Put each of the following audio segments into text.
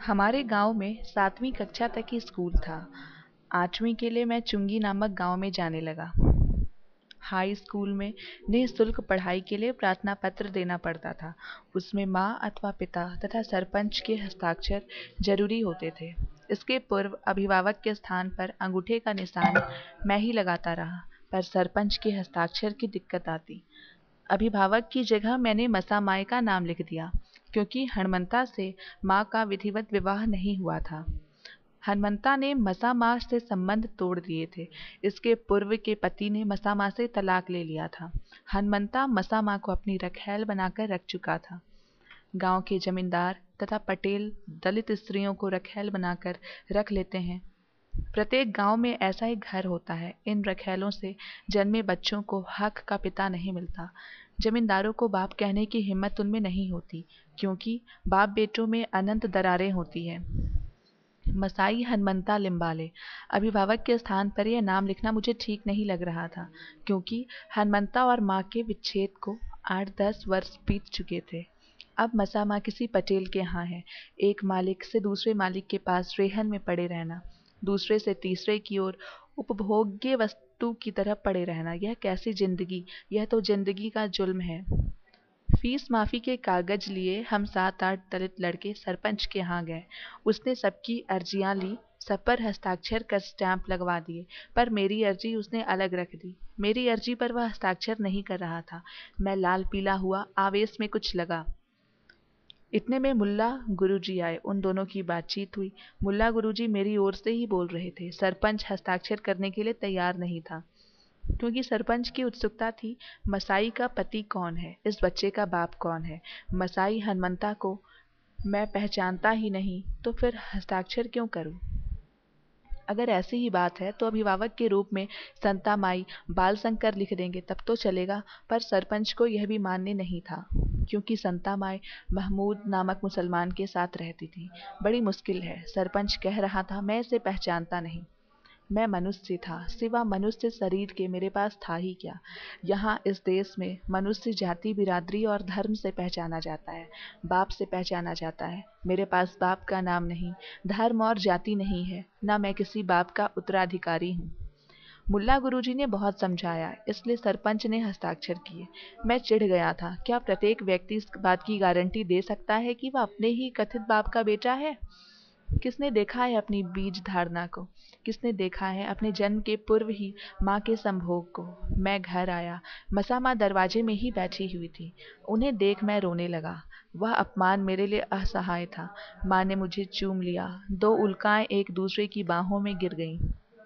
हमारे गांव में 7वीं कक्षा तक ही स्कूल था। 8वीं के लिए मैं चुंगी नामक गांव में जाने लगा। हाई स्कूल में निःशुल्क पढ़ाई के लिए प्रार्थना पत्र देना पड़ता था। उसमें माँ अथवा पिता तथा सरपंच के हस्ताक्षर जरूरी होते थे। इसके पूर्व अभिभावक के स्थान पर अंगूठे का निशान मैं ही लगाता रहा, पर सरपंच के हस्ताक्षर की दिक्कत आती। अभिभावक की जगह मैंने मसा माई का नाम लिख दिया, क्योंकि हणमंता से माँ का विधिवत विवाह नहीं हुआ था। हणमंता ने मसा माँ से संबंध तोड़ दिए थे। इसके पूर्व के पति ने मसा माँ से तलाक ले लिया था। हणमंता मसा माँ को अपनी रखैल बनाकर रख चुका था। गांव के जमींदार तथा पटेल दलित स्त्रियों को रखैल बनाकर रख लेते हैं। प्रत्येक गांव में ऐसा ही घर होता है। इन रखैलों से जन्मे बच्चों को हक का पिता नहीं मिलता। जमींदारों को बाप कहने की हिम्मत उनमें नहीं होती, क्योंकि बाप बेटों में अनंत दरारें होती हैं। मसाई हणमंता लिम्बाले। अभिभावक के स्थान पर यह नाम लिखना मुझे ठीक नहीं लग रहा था, क्योंकि हणमंता और माँ के विच्छेद को 8-10 वर्ष बीत चुके थे। अब मसा माँ किसी पटेल के यहाँ है। एक मालिक से दूसरे मालिक के पास रेहन में पड़े रहना, दूसरे से तीसरे की ओर उपभोग्य वस्तु की तरह पड़े रहना, यह कैसी जिंदगी! यह तो जिंदगी का जुल्म है। फीस माफी के कागज लिए हम 7-8 दलित लड़के सरपंच के यहाँ गए। उसने सबकी अर्जियां ली, सब पर हस्ताक्षर कर स्टैंप लगवा दिए, पर मेरी अर्जी उसने अलग रख दी। मेरी अर्जी पर वह हस्ताक्षर नहीं कर रहा था। मैं लाल पीला हुआ, आवेश में कुछ लगा। इतने में मुल्ला गुरुजी आए। उन दोनों की बातचीत हुई। मुल्ला गुरुजी मेरी ओर से ही बोल रहे थे। सरपंच हस्ताक्षर करने के लिए तैयार नहीं था, क्योंकि सरपंच की उत्सुकता थी, मसाई का पति कौन है, इस बच्चे का बाप कौन है। मसाई हणमंता को मैं पहचानता ही नहीं, तो फिर हस्ताक्षर क्यों करूं? अगर ऐसी ही बात है तो अभिभावक के रूप में संता माई बाल शंकर लिख देंगे, तब तो चलेगा। पर सरपंच को यह भी मान्य नहीं था, क्योंकि संता माई महमूद नामक मुसलमान के साथ रहती थी। बड़ी मुश्किल है। सरपंच कह रहा था, मैं इसे पहचानता नहीं। मैं मनुष्य था, सिवा मनुष्य शरीर के मेरे पास था ही क्या। यहाँ इस देश में मनुष्य जाति, बिरादरी और धर्म से पहचाना जाता है, बाप से पहचाना जाता है। मेरे पास बाप का नाम नहीं, धर्म और जाति नहीं है, न मैं किसी बाप का उत्तराधिकारी हूँ। मुल्ला गुरुजी ने बहुत समझाया, इसलिए सरपंच ने हस्ताक्षर किए। मैं चिढ़ गया था। क्या प्रत्येक व्यक्ति इस बात की गारंटी दे सकता है कि वह अपने ही कथित बाप का बेटा है? किसने देखा है अपनी बीज धारणा को? किसने देखा है अपने जन्म के पूर्व ही माँ के संभोग को? मैं घर आया। मसा माँ दरवाजे में ही बैठी हुई थी। उन्हें देख मैं रोने लगा। वह अपमान मेरे लिए असहाय था। माँ ने मुझे चूम लिया। 2 उल्काएं एक दूसरे की बाहों में गिर गईं।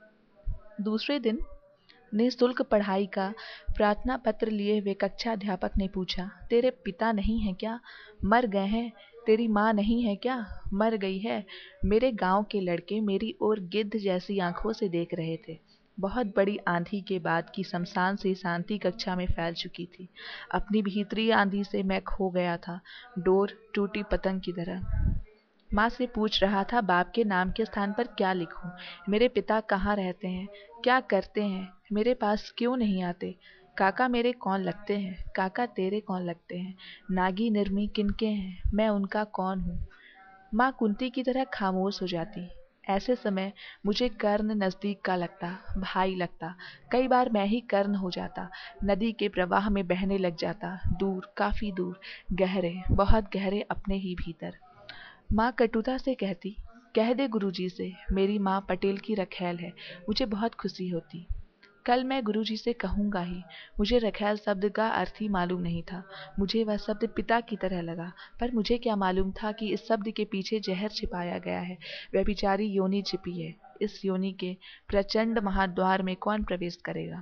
दूसरे दिन निःशुल्क पढ़ाई का प्रार्थना पत्र लिए हुए कक्षा अध्यापक ने पूछा, तेरे पिता नहीं है क्या? मर गए हैं? तेरी माँ नहीं है क्या? मर गई है। मेरे गांव के लड़के मेरी ओर गिद्ध जैसी आंखों से देख रहे थे। बहुत बड़ी आंधी के बाद की शमशान से शांति कक्षा में फैल चुकी थी। अपनी भीतरी आंधी से मैं खो गया था, डोर टूटी पतंग की तरह। माँ से पूछ रहा था, बाप के नाम के स्थान पर क्या लिखूं? मेरे पिता कहाँ रहते हैं? क्या करते हैं? मेरे पास क्यों नहीं आते? काका मेरे कौन लगते हैं? काका तेरे कौन लगते हैं? नागी निर्मी किनके हैं? मैं उनका कौन हूँ? माँ कुंती की तरह खामोश हो जाती। ऐसे समय मुझे कर्ण नजदीक का लगता, भाई लगता। कई बार मैं ही कर्ण हो जाता, नदी के प्रवाह में बहने लग जाता, दूर, काफी दूर, गहरे, बहुत गहरे, अपने ही भीतर। माँ कटुता से कहती, कह दे गुरुजी से मेरी माँ पटेल की रखैल है। मुझे बहुत खुशी होती। कल मैं गुरुजी से कहूँगा ही। मुझे रखैल शब्द का अर्थ ही मालूम नहीं था। मुझे वह शब्द पिता की तरह लगा, पर मुझे क्या मालूम था कि इस शब्द के पीछे जहर छिपाया गया है। व्यभिचारी योनि छिपी है। इस योनि के प्रचंड महाद्वार में कौन प्रवेश करेगा?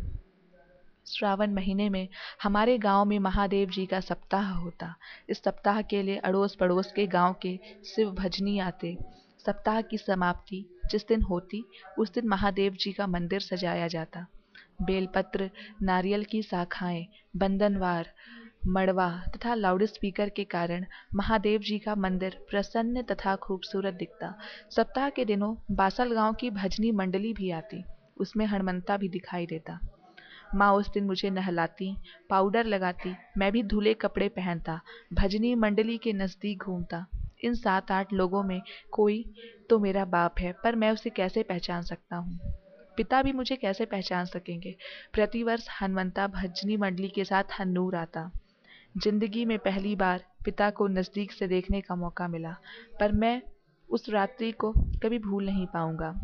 श्रावण महीने में हमारे गांव में महादेव जी का सप्ताह होता। इस सप्ताह के लिए अड़ोस पड़ोस के गांव के शिव भजनी आते। सप्ताह की समाप्ति जिस दिन होती, उस दिन महादेव जी का मंदिर सजाया जाता। बेलपत्र, नारियल की शाखाएं, बंधनवार, मड़वा तथा लाउड स्पीकर के कारण महादेव जी का मंदिर प्रसन्न तथा खूबसूरत दिखता। सप्ताह के दिनों बासल गांव की भजनी मंडली भी आती। उसमें हणमंता भी दिखाई देता। माँ उस दिन मुझे नहलाती, पाउडर लगाती, मैं भी धुले कपड़े पहनता, भजनी मंडली के नजदीक घूमता। इन 7-8 लोगों में कोई तो मेरा बाप है, पर मैं उसे कैसे पहचान सकता हूँ? पिता भी मुझे कैसे पहचान सकेंगे? प्रतिवर्ष हनुमंता भजनी मंडली के साथ हन्नूर आता। जिंदगी में पहली बार पिता को नज़दीक से देखने का मौका मिला, पर मैं उस रात्रि को कभी भूल नहीं पाऊंगा।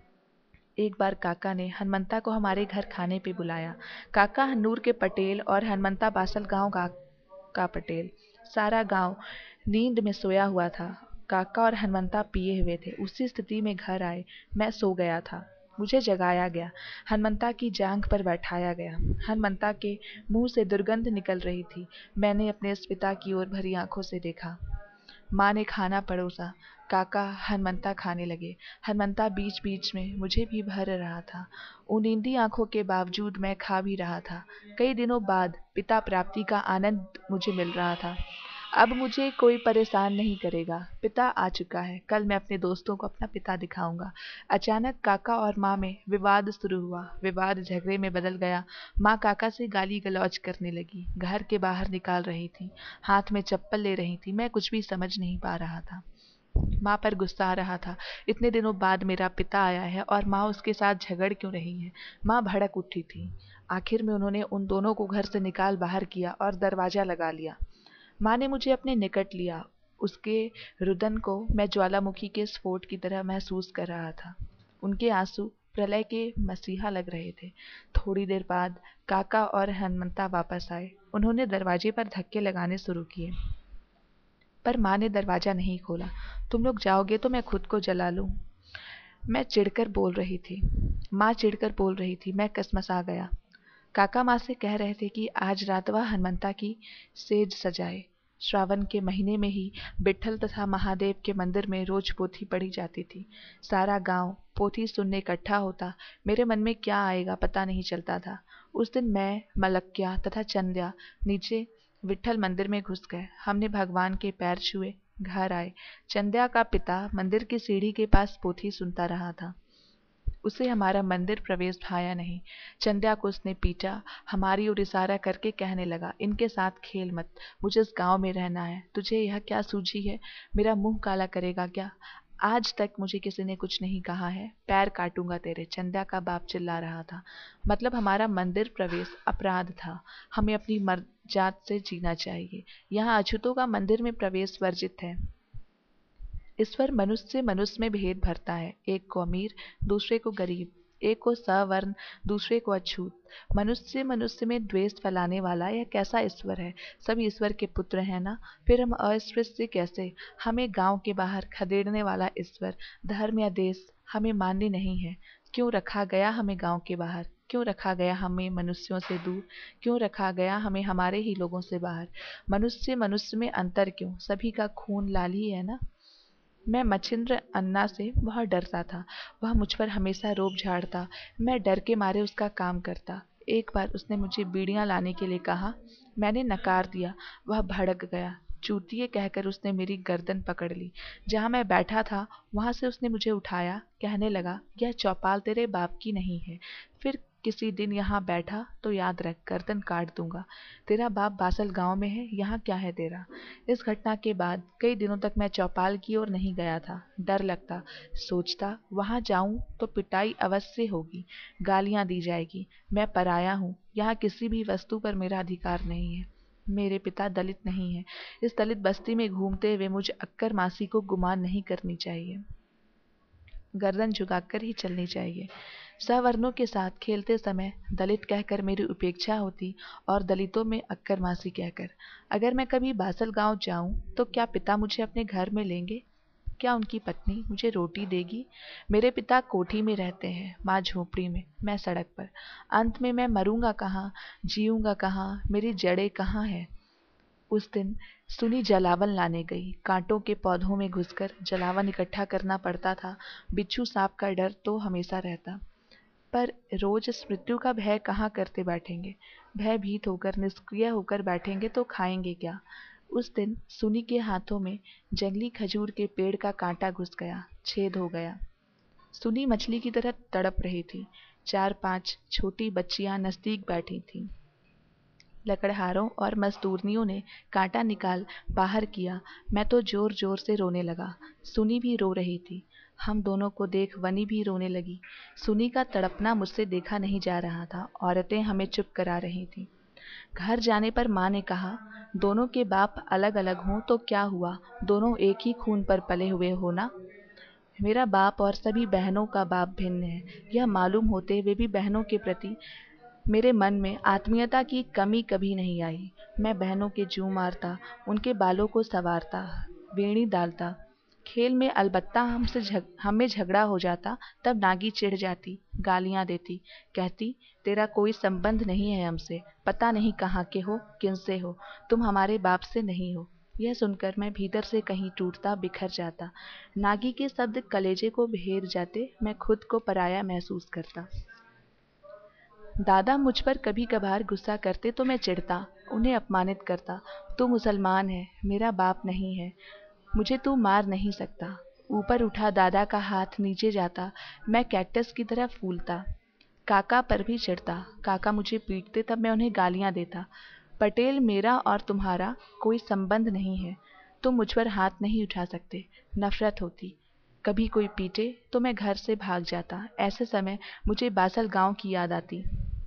एक बार काका ने हनुमंता को हमारे घर खाने पे बुलाया। काका हन्नूर के पटेल और हनुमंता बासल गांव का पटेल। सारा गांव नींद में सोया हुआ था। काका और हनुमंता पिए हुए थे। उसी स्थिति में घर आए। मैं सो गया था। मुझे जगाया गया। हनुमंता की जांघ पर बैठाया गया। हनुमंता के मुंह से दुर्गंध निकल रही थी। मैंने अपने इस पिता की ओर भरी आंखों से देखा। माँ ने खाना परोसा। काका हनुमंता खाने लगे। हनुमंता बीच बीच में मुझे भी भर रहा था। उनींदी आंखों के बावजूद मैं खा भी रहा था। कई दिनों बाद पिता प्राप्ति का आनंद मुझे मिल रहा था। अब मुझे कोई परेशान नहीं करेगा। पिता आ चुका है। कल मैं अपने दोस्तों को अपना पिता दिखाऊंगा। अचानक काका और माँ में विवाद शुरू हुआ। विवाद झगड़े में बदल गया। माँ काका से गाली गलौज करने लगी। घर के बाहर निकाल रही थी। हाथ में चप्पल ले रही थी। मैं कुछ भी समझ नहीं पा रहा था। माँ पर गुस्सा आ रहा था। इतने दिनों बाद मेरा पिता आया है और माँ उसके साथ झगड़ क्यों रही है? माँ भड़क उठी थी। आखिर में उन्होंने उन दोनों को घर से निकाल बाहर किया और दरवाजा लगा लिया। माँ ने मुझे अपने निकट लिया। उसके रुदन को मैं ज्वालामुखी के स्फोट की तरह महसूस कर रहा था। उनके आंसू प्रलय के मसीहा लग रहे थे। थोड़ी देर बाद काका और हनुमंता वापस आए। उन्होंने दरवाजे पर धक्के लगाने शुरू किए, पर माँ ने दरवाजा नहीं खोला। तुम लोग जाओगे तो मैं खुद को जला लूं। मैं चिढ़कर बोल रही थी। माँ चिढ़कर बोल रही थी। मैं कसमसा गया। काका माँ से कह रहे थे कि आज रात वह हनुमंता की सेज सजाए। श्रावण के महीने में ही विट्ठल तथा महादेव के मंदिर में रोज पोथी पढ़ी जाती थी। सारा गांव पोथी सुनने इकट्ठा होता। मेरे मन में क्या आएगा पता नहीं चलता था। उस दिन मैं, मलक्या तथा चंद्या नीचे विट्ठल मंदिर में घुस गए। हमने भगवान के पैर छुए, घर आए। चंद्या का पिता मंदिर की सीढ़ी के पास पोथी सुनता रहा था। उसे हमारा मंदिर प्रवेश भाया नहीं। चंद्या को उसने पीटा। हमारी ओर इशारा करके कहने लगा, इनके साथ खेल मत। मुझे इस गांव में रहना है। तुझे यह क्या सूझी है? मेरा मुंह काला करेगा क्या? आज तक मुझे किसी ने कुछ नहीं कहा है। पैर काटूंगा तेरे। चंद्या का बाप चिल्ला रहा था। मतलब हमारा मंदिर प्रवेश अपराध था। हमें अपनी मर्जात से जीना चाहिए। यहाँ अछूतों का मंदिर में प्रवेश वर्जित है। ईश्वर मनुष्य से मनुष्य में भेद भरता है। एक को अमीर, दूसरे को गरीब। एक को सवर्ण, दूसरे को अछूत। मनुष्य से मनुष्य में द्वेष फैलाने वाला यह कैसा ईश्वर है? सब ईश्वर के पुत्र हैं ना? फिर हम अस्पृश्य कैसे? हमें गांव के बाहर खदेड़ने वाला ईश्वर, धर्म या देश हमें मान्य नहीं है। क्यों रखा गया हमें गांव के बाहर? क्यों रखा गया हमें मनुष्यों से दूर? क्यों रखा गया हमें हमारे ही लोगों से बाहर? मनुष्य मनुष्य में अंतर क्यों? सभी का खून लाल ही है ना? मैं मच्छिंद्र अन्ना से बहुत डरता था। वह मुझ पर हमेशा रोब झाड़ता। मैं डर के मारे उसका काम करता। एक बार उसने मुझे बीड़ियां लाने के लिए कहा। मैंने नकार दिया। वह भड़क गया। चूतिए कहकर उसने मेरी गर्दन पकड़ ली। जहाँ मैं बैठा था वहाँ से उसने मुझे उठाया। कहने लगा, यह चौपाल तेरे बाप की नहीं है। फिर किसी दिन यहाँ बैठा तो याद रख, गर्दन काट दूंगा। तेरा बाप बासल गांव में है, यहाँ क्या है तेरा? इस घटना के बाद कई दिनों तक मैं चौपाल की ओर नहीं गया था। डर लगता। सोचता वहां जाऊं तो पिटाई अवश्य होगी, गालियां दी जाएगी। मैं पराया हूँ। यहाँ किसी भी वस्तु पर मेरा अधिकार नहीं है। मेरे पिता दलित नहीं है। इस दलित बस्ती में घूमते हुए मुझे अक्कर मासी को गुमान नहीं करनी चाहिए। गर्दन झुकाकर ही चलनी चाहिए। सवर्णों के साथ खेलते समय दलित कहकर मेरी उपेक्षा होती और दलितों में अक्कर मासी कहकर। अगर मैं कभी बासल गांव जाऊं तो क्या पिता मुझे अपने घर में लेंगे? क्या उनकी पत्नी मुझे रोटी देगी? मेरे पिता कोठी में रहते हैं, माँ झोपड़ी में, मैं सड़क पर। अंत में मैं मरूंगा कहाँ? जीऊंगा कहाँ? मेरी जड़ें कहाँ है? उस दिन सुनी जलावन लाने गई। कांटों के पौधों में घुसकर जलावन इकट्ठा करना पड़ता था। बिच्छू सांप का डर तो हमेशा रहता। पर रोज इस मृत्यु का भय कहाँ करते बैठेंगे? भयभीत होकर निष्क्रिय होकर बैठेंगे तो खाएंगे क्या? उस दिन सुनी के हाथों में जंगली खजूर के पेड़ का कांटा घुस गया, छेद हो गया। सुनी मछली की तरह तड़प रही थी। 4-5 छोटी बच्चियां नजदीक बैठी थीं। लकड़हारों और मजदूरनियों ने कांटा निकाल बाहर किया। मैं तो जोर जोर से रोने लगा। सुनी भी रो रही थी। हम दोनों को देख वनी भी रोने लगी। सुनी का तड़पना मुझसे देखा नहीं जा रहा था। औरतें हमें चुप करा रही थीं। घर जाने पर माँ ने कहा, दोनों के बाप अलग अलग हों तो क्या हुआ, दोनों एक ही खून पर पले हुए हो ना। मेरा बाप और सभी बहनों का बाप भिन्न है, यह मालूम होते हुए भी बहनों के प्रति मेरे मन में आत्मीयता की कमी कभी नहीं आई। मैं बहनों के जूं मारता, उनके बालों को संवारता, बेड़ी डालता। खेल में अलबत्ता हमें झगड़ा हो जाता, तब नागी चिढ़ जाती, गालियां देती, कहती, तेरा कोई संबंध नहीं है हमसे, पता नहीं कहाँ के हो, किनसे हो, तुम हमारे बाप से नहीं हो। यह सुनकर मैं भीतर से कहीं टूटता, बिखर जाता। नागी के शब्द कलेजे को भेद जाते। मैं खुद को पराया महसूस करता। दादा मुझ पर कभी कभार गुस्सा करते तो मैं चिढ़ता, उन्हें अपमानित करता। तू मुसलमान है, मेरा बाप नहीं है, मुझे तू मार नहीं सकता। ऊपर उठा दादा का हाथ नीचे जाता, मैं कैक्टस की तरह फूलता। काका पर भी चिढ़ता। काका मुझे पीटते तब मैं उन्हें गालियां देता। पटेल, मेरा और तुम्हारा कोई संबंध नहीं है, तुम मुझ पर हाथ नहीं उठा सकते। नफरत होती। कभी कोई पीटे तो मैं घर से भाग जाता। ऐसे समय मुझे बासल गांव की याद आती।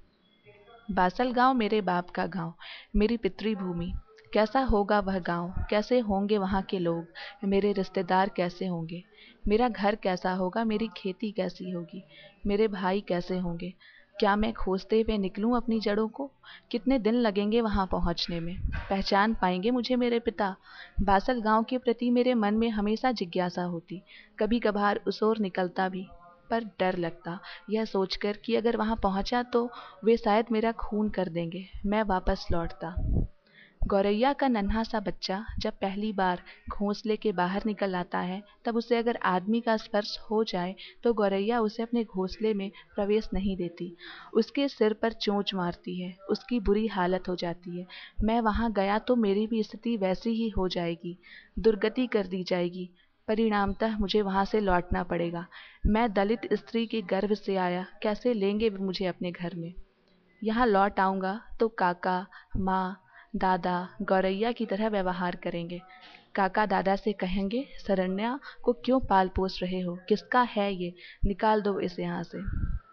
बासल गांव मेरे बाप का गांव, मेरी पितृभूमि। कैसा होगा वह गांव, कैसे होंगे वहाँ के लोग, मेरे रिश्तेदार कैसे होंगे, मेरा घर कैसा होगा, मेरी खेती कैसी होगी, मेरे भाई कैसे होंगे। क्या मैं खोजते हुए निकलूं अपनी जड़ों को? कितने दिन लगेंगे वहां पहुंचने में? पहचान पाएंगे मुझे मेरे पिता? बासल गांव के प्रति मेरे मन में हमेशा जिज्ञासा होती। कभी कभार उस ओर निकलता भी, पर डर लगता, यह सोचकर कि अगर वहां पहुंचा तो वे शायद मेरा खून कर देंगे। मैं वापस लौटता। गौरैया का नन्हा सा बच्चा जब पहली बार घोंसले के बाहर निकल आता है, तब उसे अगर आदमी का स्पर्श हो जाए तो गौरैया उसे अपने घोंसले में प्रवेश नहीं देती। उसके सिर पर चोंच मारती है, उसकी बुरी हालत हो जाती है। मैं वहां गया तो मेरी भी स्थिति वैसी ही हो जाएगी, दुर्गति कर दी जाएगी। परिणामतः मुझे वहां से लौटना पड़ेगा। मैं दलित स्त्री के गर्भ से आया, कैसे लेंगे वे मुझे अपने घर में? यहाँ लौट आऊंगा तो काका, माँ, दादा गौरैया की तरह व्यवहार करेंगे। काका दादा से कहेंगे, शरण्या को क्यों पाल पोस रहे हो, किसका है ये, निकाल दो इसे यहाँ से।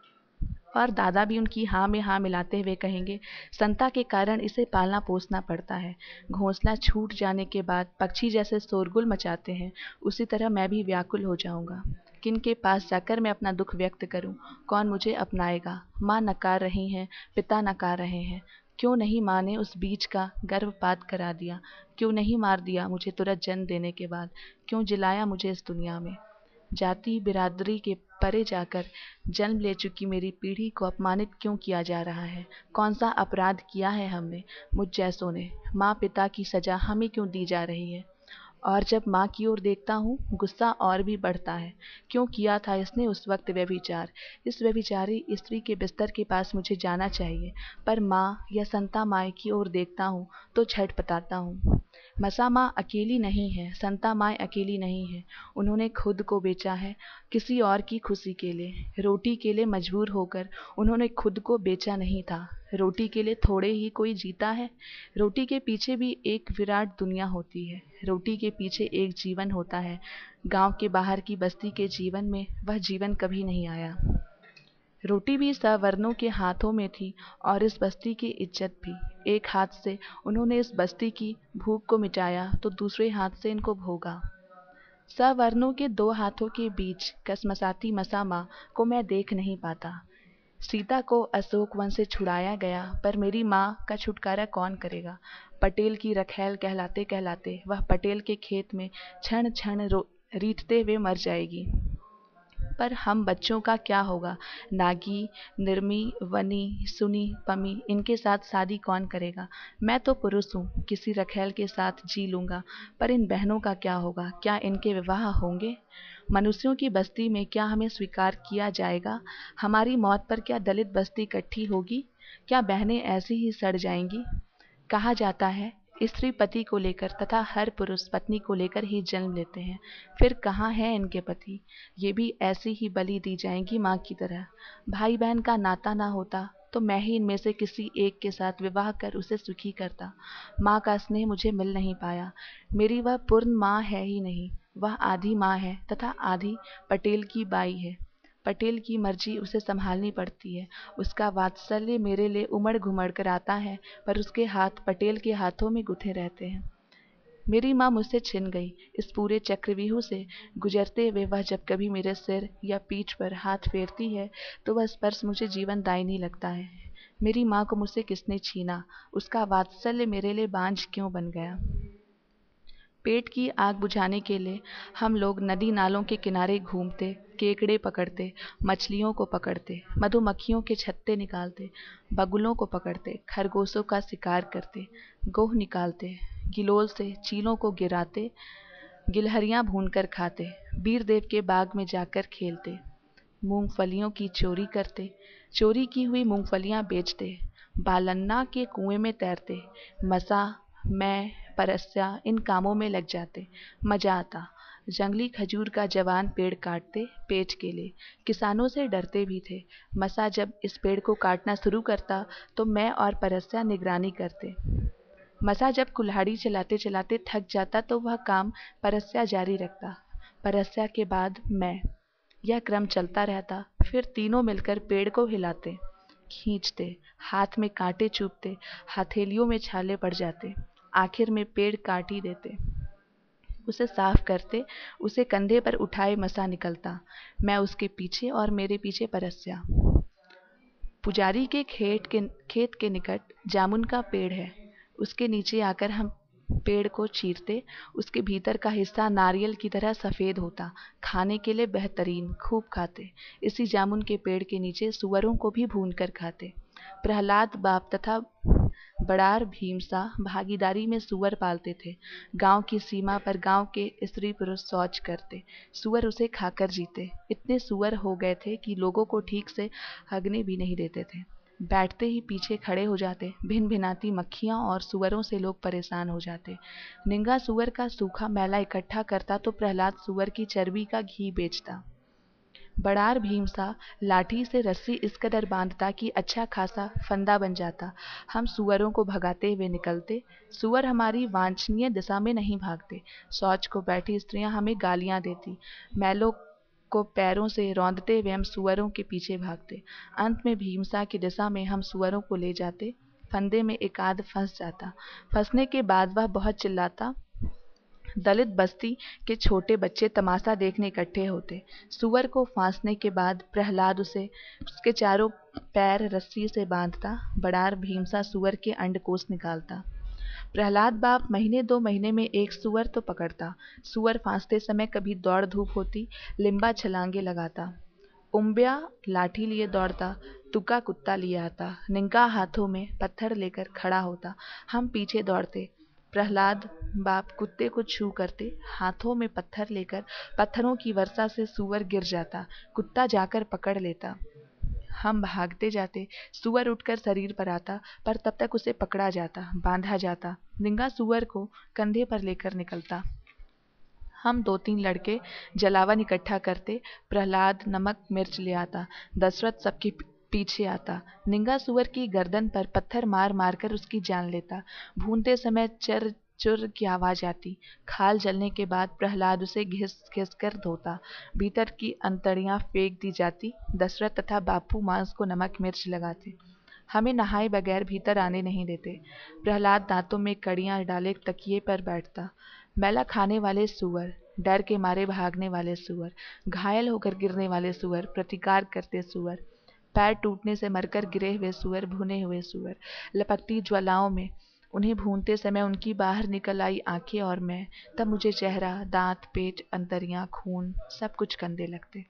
और दादा भी उनकी हाँ में हाँ मिलाते हुए कहेंगे, संता के कारण इसे पालना पोसना पड़ता है। घोंसला छूट जाने के बाद पक्षी जैसे शोरगुल मचाते हैं, उसी तरह मैं भी व्याकुल हो जाऊंगा। किन के पास जाकर मैं अपना दुख व्यक्त करूं? कौन मुझे अपनाएगा? माँ नकार रही हैं, पिता नकार रहे हैं। क्यों नहीं माँ ने उस बीज का गर्भपात करा दिया? क्यों नहीं मार दिया मुझे तुरंत जन्म देने के बाद? क्यों जिलाया मुझे इस दुनिया में? जाति बिरादरी के परे जाकर जन्म ले चुकी मेरी पीढ़ी को अपमानित क्यों किया जा रहा है? कौन सा अपराध किया है हमने, मुझ जैसों ने? माँ पिता की सजा हमें क्यों दी जा रही है? और जब माँ की ओर देखता हूँ, गुस्सा और भी बढ़ता है। क्यों किया था इसने उस वक्त व्यभिचार? इस व्यभिचारी स्त्री के बिस्तर के पास मुझे जाना चाहिए, पर माँ या संता माँ की ओर देखता हूँ तो छटपटाता हूँ। मसा माँ अकेली नहीं है, संता माँ अकेली नहीं है। उन्होंने खुद को बेचा है किसी और की खुशी के लिए। रोटी के लिए मजबूर होकर उन्होंने खुद को बेचा नहीं था। रोटी के लिए थोड़े ही कोई जीता है। रोटी के पीछे भी एक विराट दुनिया होती है। रोटी के पीछे एक जीवन होता है। गांव के बाहर की बस्ती के जीवन में वह जीवन कभी नहीं आया। रोटी भी सवर्णों के हाथों में थी और इस बस्ती की इज्जत भी। एक हाथ से उन्होंने इस बस्ती की भूख को मिटाया तो दूसरे हाथ से इनको भोगा। सवर्णों के दो हाथों के बीच कसमसाती मसा माँ को मैं देख नहीं पाता। सीता को अशोक वन से छुड़ाया गया, पर मेरी माँ का छुटकारा कौन करेगा? पटेल की रखैल कहलाते कहलाते वह पटेल के खेत में क्षण क्षण रीठते हुए मर जाएगी। पर हम बच्चों का क्या होगा? नागी, निर्मी, वनी, सुनी, पमी, इनके साथ शादी कौन करेगा? मैं तो पुरुष हूँ, किसी रखैल के साथ जी लूँगा, पर इन बहनों का क्या होगा? क्या इनके विवाह होंगे? मनुष्यों की बस्ती में क्या हमें स्वीकार किया जाएगा? हमारी मौत पर क्या दलित बस्ती इकट्ठी होगी? क्या बहनें ऐसी ही सड़ जाएंगी? कहा जाता है स्त्री पति को लेकर तथा हर पुरुष पत्नी को लेकर ही जन्म लेते हैं। फिर कहाँ हैं इनके पति? ये भी ऐसी ही बलि दी जाएंगी माँ की तरह। भाई बहन का नाता ना होता तो मैं ही इनमें से किसी एक के साथ विवाह कर उसे सुखी करता। माँ का स्नेह मुझे मिल नहीं पाया। मेरी वह पूर्ण माँ है ही नहीं, वह आधी माँ है तथा आधी पटेल की बाई है। पटेल की मर्जी उसे संभालनी पड़ती है। उसका वात्सल्य मेरे लिए उमड़ घुमड़ कर आता है, पर उसके हाथ पटेल के हाथों में गुथे रहते हैं। मेरी माँ मुझसे छिन गई। इस पूरे चक्रव्यूह से गुजरते हुए वह जब कभी मेरे सिर या पीठ पर हाथ फेरती है तो वह स्पर्श मुझे जीवनदायिनी लगता है। मेरी माँ को मुझसे किसने छीना? उसका वात्सल्य मेरे लिए बांझ क्यों बन गया? पेट की आग बुझाने के लिए हम लोग नदी नालों के किनारे घूमते, केकड़े पकड़ते, मछलियों को पकड़ते, मधुमक्खियों के छत्ते निकालते, बगुलों को पकड़ते, खरगोशों का शिकार करते, गोह निकालते, गिलोल से चीलों को गिराते, गिलहरियां भूनकर खाते, बीरदेव के बाग में जाकर खेलते, मूंगफलियों की चोरी करते, चोरी की हुई मूंगफलियां बेचते, बालन्ना के कुएं में तैरते, मसा, मैं, परस्या इन कामों में लग जाते। मजा आता। जंगली खजूर का जवान पेड़ काटते पेट के लिए। किसानों से डरते भी थे। मसा जब इस पेड़ को काटना शुरू करता तो मैं और परस्या निगरानी करते। मसा जब कुल्हाड़ी चलाते चलाते थक जाता तो वह काम परस्या जारी रखता। परस्या के बाद मैं। यह क्रम चलता रहता। फिर तीनों मिलकर पेड़ को हिलाते, खींचते, हाथ में कांटे चुभते, हथेलियों में छाले पड़ जाते, आखिर में पेड़ काट ही देते। उसे साफ करते, उसे कंधे पर उठाए मसा निकलता, मैं उसके पीछे और मेरे पीछे परस्या। पुजारी के खेत के निकट जामुन का पेड़ है। उसके नीचे आकर हम पेड़ को चीरते। उसके भीतर का हिस्सा नारियल की तरह सफ़ेद होता, खाने के लिए बेहतरीन, खूब खाते। इसी जामुन के पेड़ के नीचे सुअरों को भी भून कर खाते। प्रहलाद बाप तथा बड़ार भीमसा भागीदारी में सुअर पालते थे। गांव की सीमा पर गांव के स्त्री पुरुष शौच करते, सुअर उसे खाकर जीते। इतने सुअर हो गए थे कि लोगों को ठीक से हगने भी नहीं देते थे। बैठते ही पीछे खड़े हो जाते। भिन भिनाती मक्खियाँ और सुअरों से लोग परेशान हो जाते। निंगा सुअर का सूखा मैला इकट्ठा करता तो प्रहलाद सुअर की चर्बी का घी बेचता। बड़ार भीमसा लाठी से रस्सी इस कदर बांधता कि अच्छा खासा फंदा बन जाता। हम सुअरों को भगाते हुए निकलते। सुअर हमारी वांछनीय दिशा में नहीं भागते। शौच को बैठी स्त्रियां हमें गालियां देती। मैलों को पैरों से रौंदते हुए हम सुअरों के पीछे भागते। अंत में भीमसा की दिशा में हम सुअरों को ले जाते। फंदे में एक आध फंस जाता। फंसने के बाद वह बहुत चिल्लाता। दलित बस्ती के छोटे बच्चे तमाशा देखने इकट्ठे होते। सुअर को फांसने के बाद प्रहलाद उसके चारों पैर रस्सी से बांधता। बड़ार भीमसा सुअर के अंडकोश निकालता। प्रहलाद बाप महीने 2 महीने में एक सुअर तो पकड़ता। सुअर फांसते समय कभी दौड़ धूप होती, लिम्बा छलांगे लगाता, उम्ब्या लाठी लिए दौड़ता, तुका कुत्ता लिए आता, निंगा हाथों में पत्थर लेकर खड़ा होता। हम पीछे दौड़ते। प्रहलाद बाप कुत्ते को छू करते, हाथों में पत्थर लेकर पत्थरों की वर्षा से सुअर गिर जाता, कुत्ता जाकर पकड़ लेता। हम भागते जाते। सुअर उठकर शरीर पर आता, पर तब तक उसे पकड़ा जाता, बांधा जाता। निंगा सुअर को कंधे पर लेकर निकलता। हम 2-3 लड़के जलावन इकट्ठा करते। प्रहलाद नमक मिर्च ले आता। दशरथ सबके पीछे आता। निंगा सुअर की गर्दन पर पत्थर मार मार कर उसकी जान लेता। भूनते समय चर चुर की आवाज आती। खाल जलने के बाद प्रहलाद उसे घिस घिस कर धोता। भीतर की अंतड़ियां फेंक दी जाती। दशरथ तथा बापू मांस को नमक मिर्च लगाते। हमें नहाए बगैर भीतर आने नहीं देते। प्रहलाद दांतों में कड़ियां डाले तकिए पर बैठता। मैला खाने वाले सुअर, डर के मारे भागने वाले सुअर, घायल होकर गिरने वाले सुअर, प्रतिकार करते सुअर, पैर टूटने से मरकर गिरे हुए सुअर, भुने हुए सुअर, लपकती ज्वालाओं में उन्हें भूनते समय उनकी बाहर निकल आई आंखें और मैं, तब मुझे चेहरा, दांत, पेट, अंतड़ियां, खून सब कुछ गंदे लगते।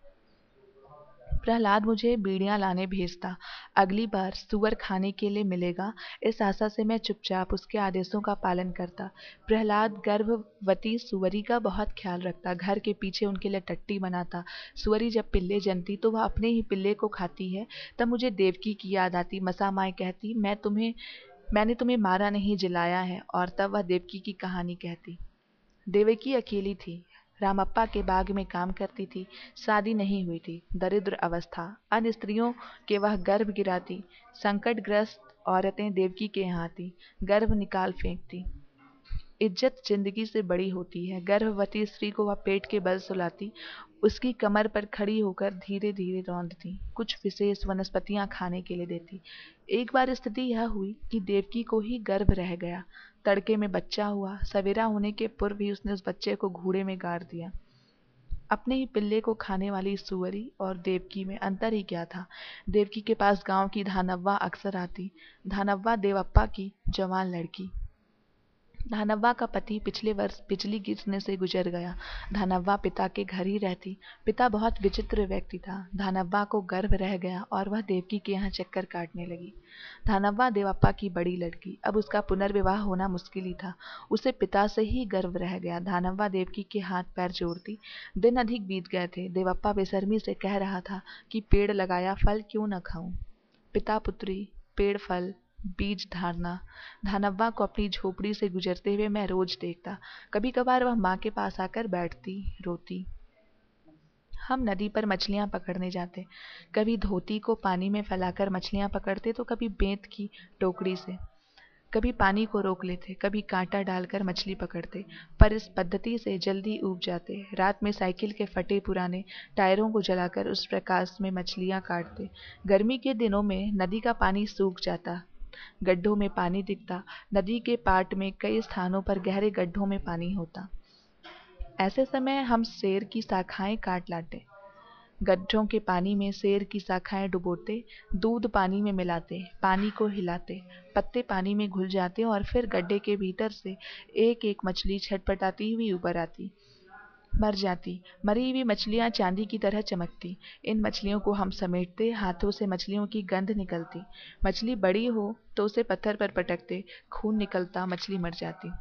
प्रहलाद मुझे बीड़ियां लाने भेजता। अगली बार सुअर खाने के लिए मिलेगा, इस आशा से मैं चुपचाप उसके आदेशों का पालन करता। प्रहलाद गर्भवती सुअरी का बहुत ख्याल रखता, घर के पीछे उनके लिए टट्टी बनाता। सुअरी जब पिल्ले जनती तो वह अपने ही पिल्ले को खाती है। तब मुझे देवकी की याद आती। मसा माई कहती, मैंने तुम्हें मारा नहीं, जिलाया है। और तब वह देवकी की कहानी कहती। देवकी अकेली थी। रामप्पा के बाग में काम करती थी। शादी नहीं हुई थी। दरिद्र अवस्था। अन्य स्त्रियों के वह गर्भ गिराती। संकटग्रस्त औरतें देवकी के यहाँ आती, गर्भ निकाल फेंकती। इज्जत जिंदगी से बड़ी होती है। गर्भवती स्त्री को वह पेट के बल सुलाती, उसकी कमर पर खड़ी होकर धीरे धीरे रौंदती, कुछ विशेष वनस्पतियां खाने के लिए देती। एक बार स्थिति यह हुई कि देवकी को ही गर्भ रह गया। तड़के में बच्चा हुआ। सवेरा होने के पूर्व ही उसने उस बच्चे को घूड़े में गाड़ दिया। अपने ही पिल्ले को खाने वाली सुअरी और देवकी में अंतर ही क्या था। देवकी के पास गांव की धानव्वा अक्सर आती। धानव्वा देवप्पा की जवान लड़की। धानव्वा का पति पिछले वर्ष बिजली गिरने से गुजर गया। धानव्वा पिता के घर ही रहती। पिता बहुत विचित्र व्यक्ति था। धानव्वा को गर्भ रह गया और वह देवकी के यहाँ चक्कर काटने लगी। धानव्वा देवप्पा की बड़ी लड़की। अब उसका पुनर्विवाह होना मुश्किल ही था। उसे पिता से ही गर्भ रह गया। धानव्वा देवकी के हाथ पैर जोड़ती। दिन अधिक बीत गए थे। देवप्पा बेशर्मी से कह रहा था कि पेड़ लगाया फल क्यों न खाऊं। पिता पुत्री, पेड़ फल, बीज धारना। धानव्वा को अपनी झोपड़ी से गुजरते हुए मैं रोज देखता। कभी कभार वह माँ के पास आकर बैठती, रोती। हम नदी पर मछलियाँ पकड़ने जाते। कभी धोती को पानी में फैलाकर मछलियाँ पकड़ते तो कभी बेंत की टोकरी से। कभी पानी को रोक लेते, कभी कांटा डालकर मछली पकड़ते, पर इस पद्धति से जल्दी ऊब जाते। रात में साइकिल के फटे पुराने टायरों को जलाकर उस प्रकाश में मछलियाँ काटते। गर्मी के दिनों में नदी का पानी सूख जाता, गड्ढों में पानी दिखता। नदी के पाट में कई स्थानों पर गहरे गड्ढों में पानी होता। ऐसे समय हम सेर की शाखाएं काट लाते। गड्ढों के पानी में सेर की शाखाएं डुबोते, दूध पानी में मिलाते, पानी को हिलाते, पत्ते पानी में घुल जाते और फिर गड्ढे के भीतर से एक एक मछली छटपटाती हुई ऊपर आती, मर जाती। मरी हुई मछलियां चांदी की तरह चमकती। इन मछलियों को हम समेटते, हाथों से मछलियों की गंध निकलती। मछली बड़ी हो तो उसे पत्थर पर पटकते, खून निकलता, मछली मर जाती।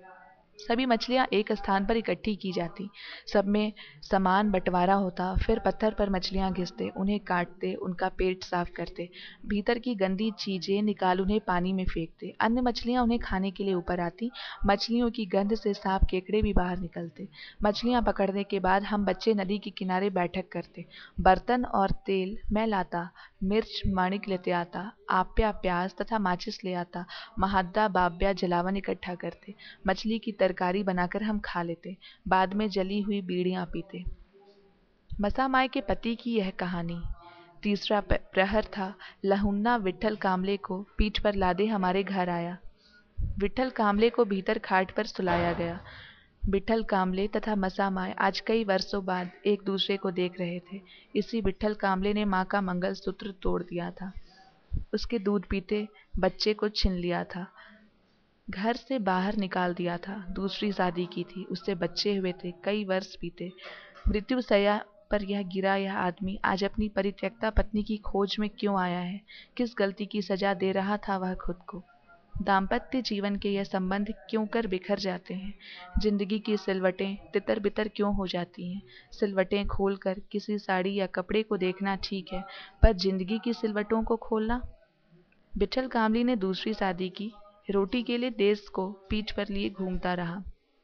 सभी मछलियां एक स्थान पर इकट्ठी की जाती। सब में समान बंटवारा होता। फिर पत्थर पर मछलियां घिसते, उन्हें काटते, उनका पेट साफ करते, भीतर की गंदी चीजें निकाल उन्हें पानी में फेंकते। अन्य मछलियां उन्हें खाने के लिए ऊपर आती। मछलियों की गंध से सांप केकड़े भी बाहर निकलते। मछलियां पकड़ने के बाद हम बच्चे नदी के किनारे बैठक करते। बर्तन और तेल मैं लाता, मिर्च माणिक लेते आता, आप्या प्याज तथा माचिस ले आता। महाद्दा बाब्या जलावन इकट्ठा करते। मछली की तरकारी बनाकर हम खा लेते। बाद में जली हुई बीड़ियां पीते। मसामाई के पति की यह कहानी। तीसरा प्रहर था। लहुन्ना विट्ठल कामले को पीठ पर लादे हमारे घर आया। विट्ठल कामले को भीतर खाट पर सुलाया गया। विट्ठल कामले तथा मसामाई आज कई वर्षों बाद एक दूसरे को देख रहे थे। इसी विट्ठल कामले ने माँ का मंगलसूत्र तोड़ दिया था, उसके दूध पीते बच्चे को छीन लिया था, घर से बाहर निकाल दिया था। दूसरी शादी की थी, उससे बच्चे हुए थे। कई वर्ष बीते। मृत्यु शैया पर यह गिरा यह आदमी आज अपनी परित्यक्ता पत्नी की खोज में क्यों आया है? किस गलती की सजा दे रहा था वह खुद को? दाम्पत्य जीवन के यह संबंध क्यों कर बिखर जाते हैं? जिंदगी की सिलवटें तितर बितर क्यों हो जाती हैं? सिलवटें खोलकर किसी साड़ी या कपड़े को देखना ठीक है, पर जिंदगी की सिलवटों को खोलना? विट्ठल कामली ने दूसरी शादी की। रोटी के लिए देश को पीठ पर लिए घूमता रहा।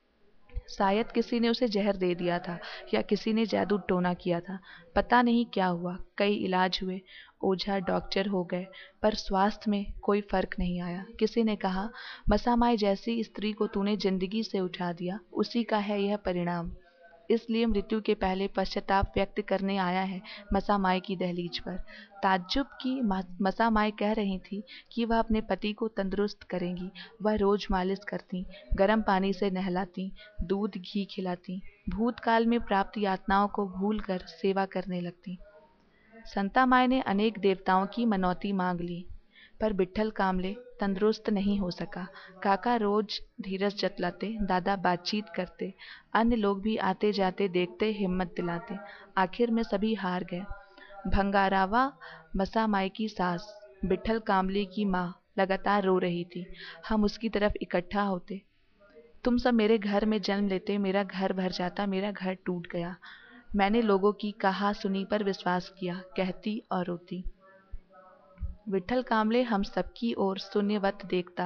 शायद किसी ने उसे जहर दे दिया था या किसी ने जादू टोना किया था। पता नहीं क्या हुआ। कई इलाज हुए, ओझा डॉक्टर हो गए, पर स्वास्थ्य में कोई फर्क नहीं आया। किसी ने कहा, मसामाई जैसी स्त्री को तूने जिंदगी से उठा दिया, उसी का है यह परिणाम। इसलिए मृत्यु के पहले पश्चाताप व्यक्त करने आया है मसामाई की दहलीज पर। ताज्जुब की मसामाई कह रही थी कि वह अपने पति को तंदुरुस्त करेंगी। वह रोज मालिश करती, गर्म पानी से नहलाती, दूध घी खिलाती, भूतकाल में प्राप्त यातनाओं को भूलकर सेवा करने लगती। संतामाई ने अनेक देवताओं की मनौती मांग ली, पर विट्ठल कामले तंदुरुस्त नहीं हो सका। काका रोज धीरज जतलाते, दादा बातचीत करते, अन्य लोग भी आते जाते देखते, हिम्मत दिलाते। आखिर में सभी हार गए। भंगारावा मसामाई की सास, विट्ठल कामले की माँ लगातार रो रही थी। हम उसकी तरफ इकट्ठा होते। तुम सब मेरे घर में जन्म लेते, मेरा घर भर जाता, मेरा घर टूट गया। मैंने लोगों की कहा सुनी पर विश्वास किया, कहती और रोती। विट्ठल कामले हम सबकी ओर शून्यवत देखता।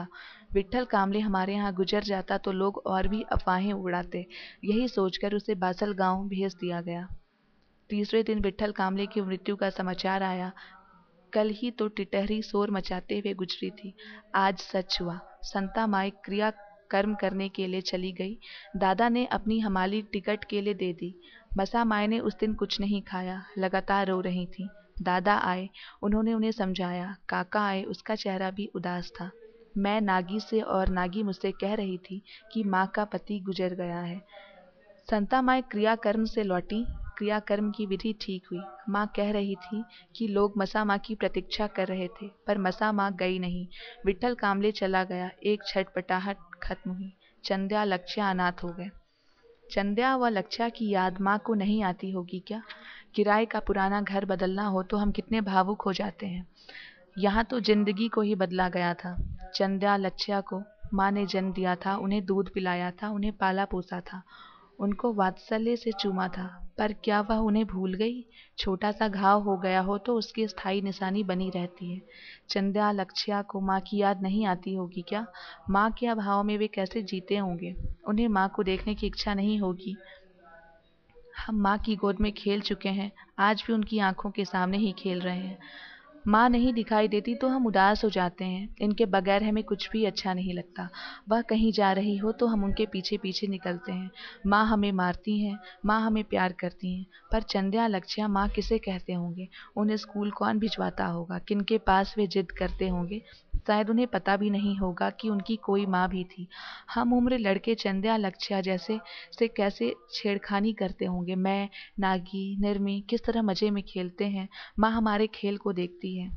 विट्ठल कामले हमारे यहाँ गुजर जाता तो लोग और भी अफवाहें उड़ाते, यही सोचकर उसे बासल गांव भेज दिया गया। तीसरे दिन विट्ठल कामले की मृत्यु का समाचार आया। कल ही तो टिटहरी शोर मचाते हुए गुजरी थी, आज सच हुआ। संता माई क्रिया कर्म करने के लिए चली गई। दादा ने अपनी हमाली टिकट के लिए दे दी। मसा माई ने उस दिन कुछ नहीं खाया, लगातार रो रही थी। दादा आए, उन्होंने उन्हें समझाया। काका आए, उसका चेहरा भी उदास था। मैं नागी से और नागी मुझसे कह रही थी कि माँ का पति गुजर गया है। संता माई क्रियाकर्म से लौटी। क्रियाकर्म की विधि ठीक हुई। माँ कह रही थी कि लोग मसा माँ की प्रतीक्षा कर रहे थे, पर मसा माँ गई नहीं। विट्ठल कामले चला गया। एक छटपटाहट खत्म हुई। चंद्या लक्ष्या अनाथ हो गए। चंद्या व लक्ष्या की याद माँ को नहीं आती होगी क्या? किराए का पुराना घर बदलना हो तो हम कितने भावुक हो जाते हैं। यहाँ तो जिंदगी को ही बदला गया था। चंद्या लक्ष्या को माँ ने जन्म दिया था, उन्हें दूध पिलाया था, उन्हें पाला पोसा था, उनको वात्सल्य से चूमा था, पर क्या वह उन्हें भूल गई? छोटा सा घाव हो गया हो तो उसकी स्थायी निशानी बनी रहती है। चंद्या लक्ष्या को माँ की याद नहीं आती होगी क्या? माँ के अभाव में वे कैसे जीते होंगे? उन्हें माँ को देखने की इच्छा नहीं होगी। हम माँ की गोद में खेल चुके हैं, आज भी उनकी आंखों के सामने ही खेल रहे हैं। माँ नहीं दिखाई देती तो हम उदास हो जाते हैं। इनके बगैर हमें कुछ भी अच्छा नहीं लगता। वह कहीं जा रही हो तो हम उनके पीछे पीछे निकलते हैं। माँ हमें मारती हैं, माँ हमें प्यार करती हैं, पर चंद्या लक्ष्या माँ किसे कहते होंगे? उन्हें स्कूल कौन भिजवाता होगा? किनके पास वे जिद करते होंगे? शायद उन्हें पता भी नहीं होगा कि उनकी कोई माँ भी थी। हम उम्र लड़के चंद्या लक्ष्या जैसे से कैसे छेड़खानी करते होंगे। मैं, नागी, निर्मी किस तरह मजे में खेलते हैं। माँ हमारे खेल को देखती है।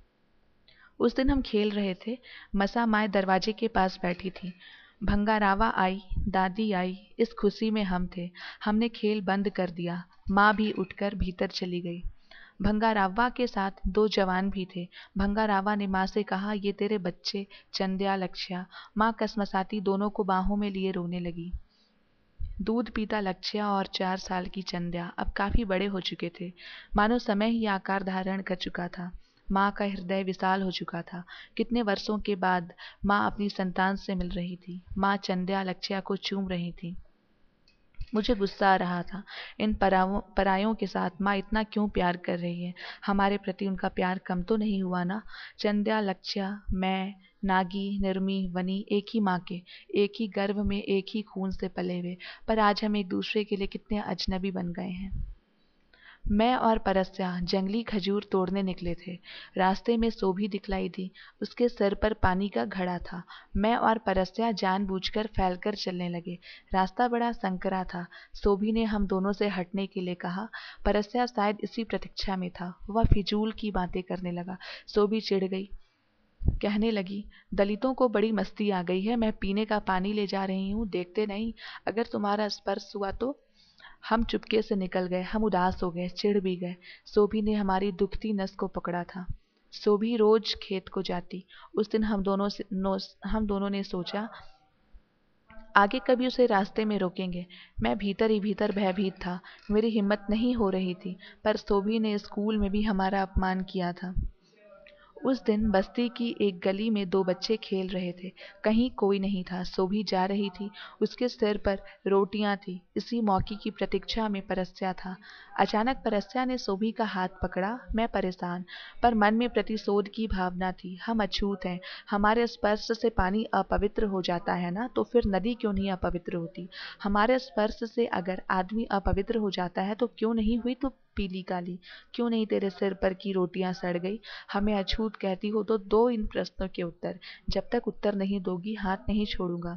उस दिन हम खेल रहे थे। मसा माए दरवाजे के पास बैठी थी। भंगारावा आई, दादी आई, इस खुशी में हम थे। हमने खेल बंद कर दिया। माँ भी उठकर भीतर चली गई। भंगारावा के साथ दो जवान भी थे। भंगारावा ने माँ से कहा, ये तेरे बच्चे चंद्या लक्ष्या। माँ कसमसाती दोनों को बाहों में लिए रोने लगी। दूध पीता लक्ष्या और 4 साल की चंद्या अब काफी बड़े हो चुके थे। मानो समय ही आकार धारण कर चुका था। माँ का हृदय विशाल हो चुका था। कितने वर्षों के बाद माँ अपनी संतान से मिल रही थी। माँ चंद्या लक्ष्या को चूम रही थी। मुझे गुस्सा आ रहा था। इन परायों के साथ माँ इतना क्यों प्यार कर रही है? हमारे प्रति उनका प्यार कम तो नहीं हुआ ना? चंद्या लक्ष्या, मैं, नागी, निर्मी, वनी एक ही माँ के, एक ही गर्भ में, एक ही खून से पले हुए, पर आज हम एक दूसरे के लिए कितने अजनबी बन गए हैं। मैं और परस्या जंगली खजूर तोड़ने निकले थे। रास्ते में सोभी दिखलाई दी। उसके सिर पर पानी का घड़ा था। मैं और परस्या जानबूझकर फैलकर चलने लगे। रास्ता बड़ा संकरा था। सोभी ने हम दोनों से हटने के लिए कहा। परस्या शायद इसी प्रतीक्षा में था। वह फिजूल की बातें करने लगा। सोभी चिढ़ गई, कहने लगी, दलितों को बड़ी मस्ती आ गई है। मैं पीने का पानी ले जा रही हूँ, देखते नहीं, अगर तुम्हारा स्पर्श हुआ तो। हम चुपके से निकल गए। हम उदास हो गए, चिढ़ भी गए। सोभी ने हमारी दुखती नस को पकड़ा था। सोभी रोज खेत को जाती। उस दिन हम दोनों ने सोचा आगे कभी उसे रास्ते में रोकेंगे। मैं भीतर ही भीतर भयभीत था। मेरी हिम्मत नहीं हो रही थी, पर सोभी ने स्कूल में भी हमारा अपमान किया था। उस दिन बस्ती की एक गली में दो बच्चे खेल रहे थे। कहीं कोई नहीं था। सोभी जा रही थी। उसके सिर पर रोटियां थी। इसी मौके की प्रतीक्षा में परस्या था। अचानक परस्या ने सोभी का हाथ पकड़ा। मैं परेशान, पर मन में प्रतिशोध की भावना थी। हम अछूत हैं। हमारे स्पर्श से पानी अपवित्र हो जाता है ना, तो फिर नदी क्यों नहीं अपवित्र होती? हमारे स्पर्श से अगर आदमी अपवित्र हो जाता है तो क्यों नहीं हुई तो पीली काली? क्यों नहीं तेरे सिर पर की रोटियां सड़ गई? हमें अछूत कहती हो तो दो इन प्रश्नों के उत्तर। जब तक उत्तर नहीं दोगी हाथ नहीं छोड़ूंगा।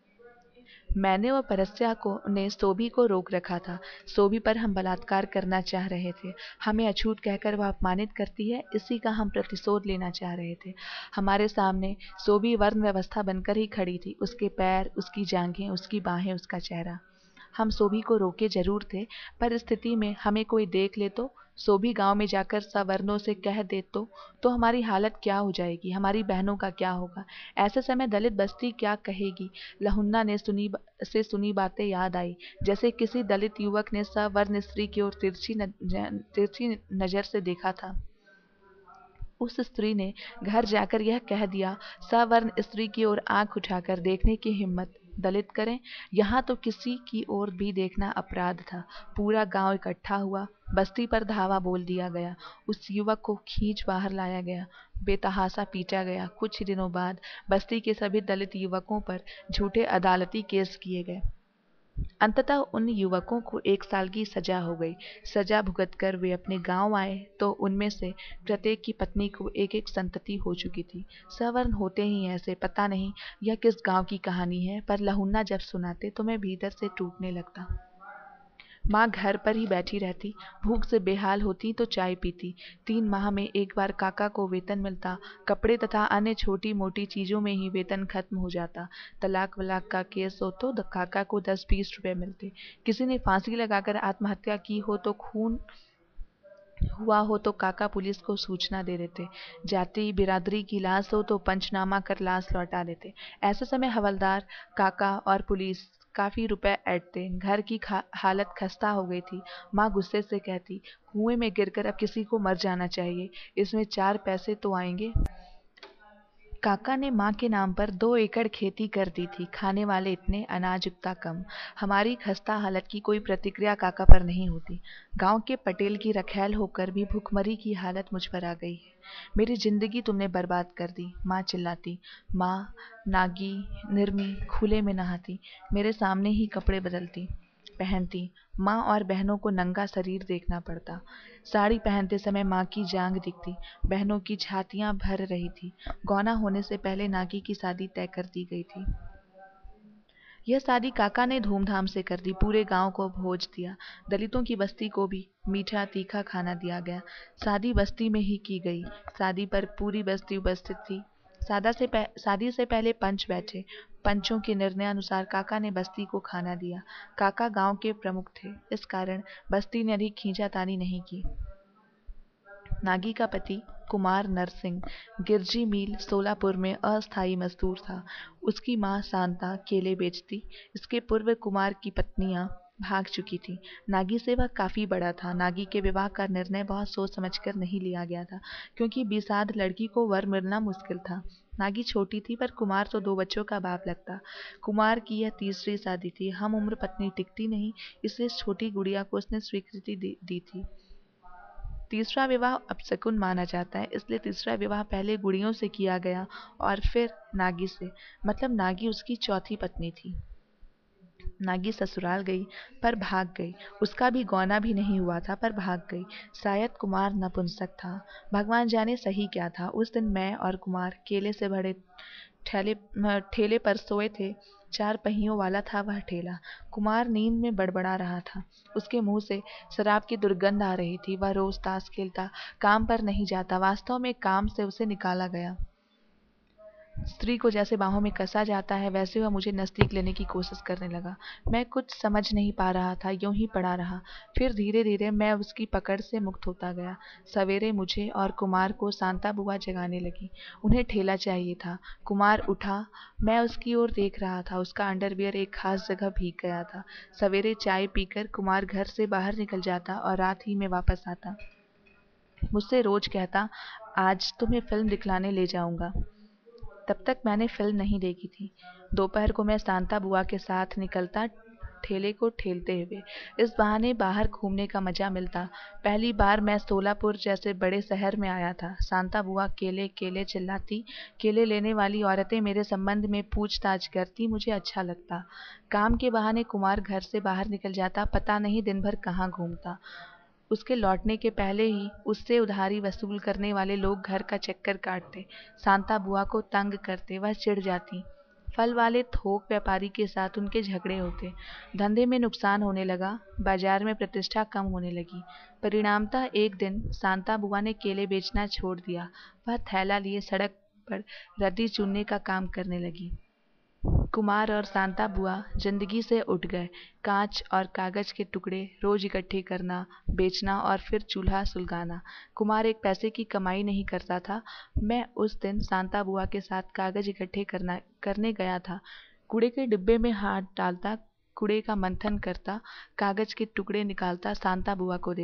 मैंने और परस्या को ने सोभी को रोक रखा था। सोभी पर हम बलात्कार करना चाह रहे थे। हमें अछूत कहकर वह अपमानित करती है, इसी का हम प्रतिशोध लेना चाह रहे थे। हमारे सामने सोभी वर्ण व्यवस्था बनकर ही खड़ी थी। उसके पैर, उसकी जांघें, उसकी बाहें, उसका चेहरा। हम सोभी को रोके जरूर थे, पर स्थिति में हमें कोई देख ले तो, सोभी गांव में जाकर सवर्णों से कह दे तो हमारी हालत क्या हो जाएगी? हमारी बहनों का क्या होगा? ऐसे समय दलित बस्ती क्या कहेगी? लहुन्ना ने सुनी बातें याद आई। जैसे किसी दलित युवक ने सवर्ण स्त्री की ओर तिरछी नजर से देखा था। उस स्त्री ने घर जाकर यह कह दिया, सवर्ण स्त्री की ओर आंख उठाकर देखने की हिम्मत दलित करें। यहाँ तो किसी की ओर भी देखना अपराध था। पूरा गांव इकट्ठा हुआ, बस्ती पर धावा बोल दिया गया। उस युवक को खींच बाहर लाया गया, बेतहासा पीटा गया। कुछ ही दिनों बाद बस्ती के सभी दलित युवकों पर झूठे अदालती केस किए गए। अंततः उन युवकों को 1 साल की सजा हो गई। सजा भुगतकर वे अपने गांव आए तो उनमें से प्रत्येक की पत्नी को एक एक संतति हो चुकी थी। सवर्ण होते ही ऐसे। पता नहीं यह किस गांव की कहानी है, पर लहुन्ना जब सुनाते तो मैं भीतर से टूटने लगता। माँ घर पर ही बैठी रहती, भूख से बेहाल होती तो चाय पीती। 3 माह में एक बार काका को वेतन मिलता। कपड़े तथा अन्य छोटी मोटी चीजों में ही वेतन खत्म हो जाता। तलाक वलाक का केस हो तो काका को 10-20 रुपए मिलते। किसी ने फांसी लगाकर आत्महत्या की हो तो खून हुआ हो तो काका पुलिस को सूचना दे देते। जाति बिरादरी की लाश हो तो पंचनामा कर लाश लौटा देते। ऐसे समय हवलदार, काका और पुलिस काफी रुपए ऐंठते। घर की हालत खस्ता हो गई थी। माँ गुस्से से कहती, कुएं में गिरकर अब किसी को मर जाना चाहिए, इसमें 4 पैसे तो आएंगे। काका ने माँ के नाम पर 2 एकड़ खेती कर दी थी। खाने वाले इतने, अनाज उगता कम। हमारी खस्ता हालत की कोई प्रतिक्रिया काका पर नहीं होती। गांव के पटेल की रखैल होकर भी भूखमरी की हालत मुझ पर आ गई है। मेरी जिंदगी तुमने बर्बाद कर दी। माँ चिल्लाती। माँ नागी निर्मी खुले में नहाती, मेरे सामने ही कपड़े बदलती पहनती। माँ और बहनों को नंगा शरीर देखना पड़ता। साड़ी पहनते समय माँ की जांघ दिखती। बहनों की छातियां भर रही थी। गौना होने से पहले नागी की शादी तय कर दी गई थी। यह शादी काका ने धूमधाम से कर दी। पूरे गांव को भोज दिया। दलितों की बस्ती को भी मीठा तीखा खाना दिया गया। शादी बस्ती में ही की गई। शादी पर पूरी बस्ती उपस्थित थी। शादी से पहले पंच बैठे। पंचों के निर्णयानुसार काका ने बस्ती को खाना दिया। काका गांव के प्रमुख थे, इस कारण बस्ती ने अधिक खींचातानी नहीं की। नागी का पति कुमार नरसिंह गिरजी मिल सोलापुर में अस्थायी मजदूर था। उसकी माँ शांता केले बेचती। इसके पूर्व कुमार की पत्नियां भाग चुकी थी। नागी से वह काफी बड़ा था। नागी के विवाह का निर्णय बहुत सोच समझकर नहीं लिया गया था, क्योंकि बिसाध लड़की को वर मिलना मुश्किल था। नागी छोटी थी, पर कुमार तो 2 बच्चों का बाप लगता। कुमार की यह तीसरी शादी थी। हम उम्र पत्नी टिकती नहीं, इसलिए छोटी गुड़िया को उसने स्वीकृति दी थी। तीसरा विवाह अपशकुन माना जाता है, इसलिए तीसरा विवाह पहले गुड़ियों से किया गया और फिर नागी से। मतलब नागी उसकी चौथी पत्नी थी। नागी ससुराल गई, पर भाग गई। उसका भी गौना भी नहीं हुआ था, पर भाग गई। शायद कुमार नपुंसक था। भगवान जाने सही क्या था। उस दिन मैं और कुमार केले से भरे ठेले पर सोए थे। 4 पहियों वाला था वह ठेला। कुमार नींद में बड़बड़ा रहा था। उसके मुंह से शराब की दुर्गंध आ रही थी। वह रोज ताश खेलता, काम पर नहीं जाता। वास्तव में काम से उसे निकाला गया। स्त्री को जैसे बाहों में कसा जाता है, वैसे वह मुझे नजदीक लेने की कोशिश करने लगा। मैं कुछ समझ नहीं पा रहा था, यूं ही पड़ा रहा। फिर धीरे धीरे मैं उसकी पकड़ से मुक्त होता गया। सवेरे मुझे और कुमार को शांता बुआ जगाने लगी। उन्हें ठेला चाहिए था। कुमार उठा। मैं उसकी ओर देख रहा था। उसका अंडरवियर एक खास जगह भीग गया था। सवेरे चाय पीकर कुमार घर से बाहर निकल जाता और रात ही में वापस आता। मुझसे रोज कहता, आज तुम्हें फिल्म दिखलाने ले जाऊंगा। तब तक मैंने फिल्म नहीं देखी थी। दोपहर को मैं शांता बुआ के साथ निकलता, ठेले को ठेलते हुए। इस बहाने बाहर घूमने का मजा मिलता। पहली बार मैं सोलापुर जैसे बड़े शहर में आया था। शांता बुआ केले केले चिल्लाती। केले लेने वाली औरतें मेरे संबंध में पूछताछ करती। मुझे अच्छा लगता। काम के बहाने कुमार घर से बाहर निकल जाता, पता नहीं दिन भर कहाँ घूमता। उसके लौटने के पहले ही उससे उधारी वसूल करने वाले लोग घर का चक्कर काटते, शांता बुआ को तंग करते। वह चिढ़ जाती। फल वाले थोक व्यापारी के साथ उनके झगड़े होते। धंधे में नुकसान होने लगा। बाजार में प्रतिष्ठा कम होने लगी। परिणामतः एक दिन शांता बुआ ने केले बेचना छोड़ दिया। वह थैला लिए सड़क पर रद्दी चुनने का काम करने लगी। कुमार और शांता बुआ जिंदगी से उठ गए। कांच और कागज के टुकड़े रोज इकट्ठे करना, बेचना और फिर चूल्हा सुलगाना। कुमार एक पैसे की कमाई नहीं करता था। मैं उस दिन शांता बुआ के साथ कागज इकट्ठे करने गया था। कूड़े के डिब्बे में हाथ डालता, कूड़े का मंथन करता, कागज के टुकड़े निकालता, शांता बुआ को देता।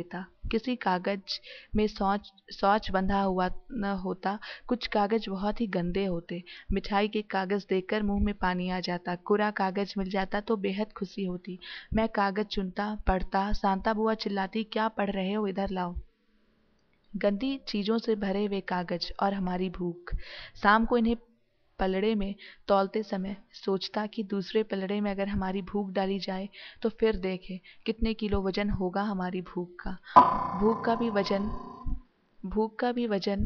किसी कागज में सौच सौच बंधा हुआ न होता, कुछ कागज बहुत ही गंदे होते। मिठाई के कागज देखकर मुंह में पानी आ जाता, कोरा कागज मिल जाता तो बेहद खुशी होती। मैं कागज चुनता, पढ़ता, शांता बुआ चिल्लाती, क्या पढ़ रहे हो, इधर लाओ। गंदी चीजों से भरे हुए कागज और हमारी भूख। शाम को इन्हें पलड़े में तौलते समय सोचता कि दूसरे पलड़े में अगर हमारी भूख डाली जाए तो फिर देखें कितने किलो वजन होगा हमारी भूख का। भूख का भी वजन भूख का भी वजन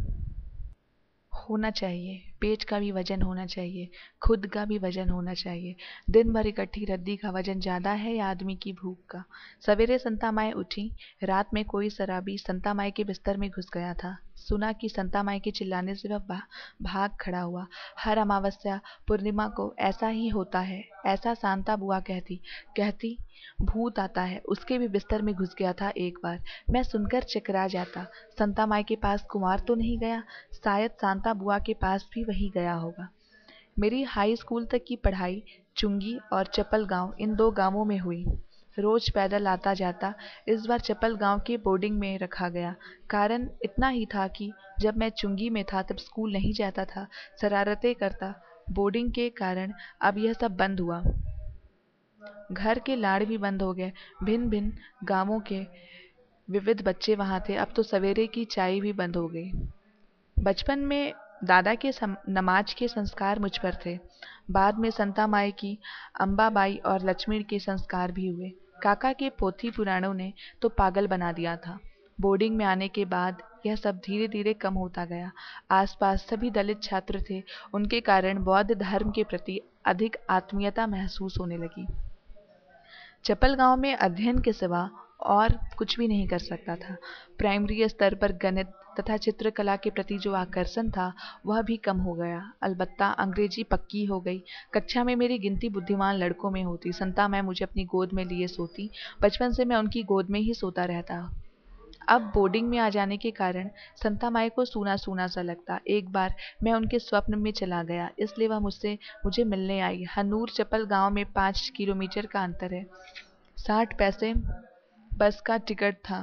होना चाहिए, पेट का भी वजन होना चाहिए, खुद का भी वजन होना चाहिए। दिन भर इकट्ठी रद्दी का वजन ज्यादा है या आदमी की भूख का। सवेरे संता माई उठी। रात में कोई शराबी संता माई के बिस्तर में घुस गया था। सुना कि संता माई के चिल्लाने से वह भाग खड़ा हुआ। हर अमावस्या पूर्णिमा को ऐसा ही होता है, ऐसा शांता बुआ कहती कहती भूत आता है, उसके भी बिस्तर में घुस गया था एक बार। मैं सुनकर चकरा जाता। संता माई के पास कुमार तो नहीं गया, शायद शांता बुआ के पास भी वही गया होगा। मेरी हाई स्कूल तक की पढ़ाई चुंगी और चप्पल गांव, इन दो गांवों में हुई। रोज पैदल आता जाता। इस बार चप्पल गांव के बोर्डिंग में रखा गया। कारण इतना ही था कि जब मैं चुंगी में था तब स्कूल नहीं जाता था, शरारतें करता। बोर्डिंग के कारण अब यह सब बंद हुआ। घर के लाड़ भी बंद हो गए। भिन्न भिन्न गांवों के विविध बच्चे वहां थे। अब तो सवेरे की चाय भी बंद हो गई। बचपन में दादा के नमाज के संस्कार मुझ पर थे। बाद में संता माई की, अम्बाबाई और लक्ष्मी के संस्कार भी हुए। काका के पोथी पुराणों ने तो पागल बना दिया था। बोर्डिंग में आने के बाद यह सब धीरे धीरे कम होता गया। आसपास सभी दलित छात्र थे, उनके कारण बौद्ध धर्म के प्रति अधिक आत्मीयता महसूस होने लगी। चप्पल गांव में अध्ययन के सिवा और कुछ भी नहीं कर सकता था। प्राइमरी स्तर पर गणित तथा चित्रकला के प्रति जो आकर्षण था वह भी कम हो गया। अलबत्ता अंग्रेजी पक्की हो गई। कक्षा में मेरी गिनती बुद्धिमान लड़कों में होती। संता मैं मुझे अपनी गोद में लिए सोती। बचपन से मैं उनकी गोद में ही सोता रहता। अब बोर्डिंग में आ जाने के कारण संता माई को सूना सूना सा लगता। एक बार मैं उनके स्वप्न में चला गया, इसलिए वह मुझे मिलने आई। हनूर चप्पल गांव में 5 किलोमीटर का अंतर है। 60 पैसे बस का टिकट था,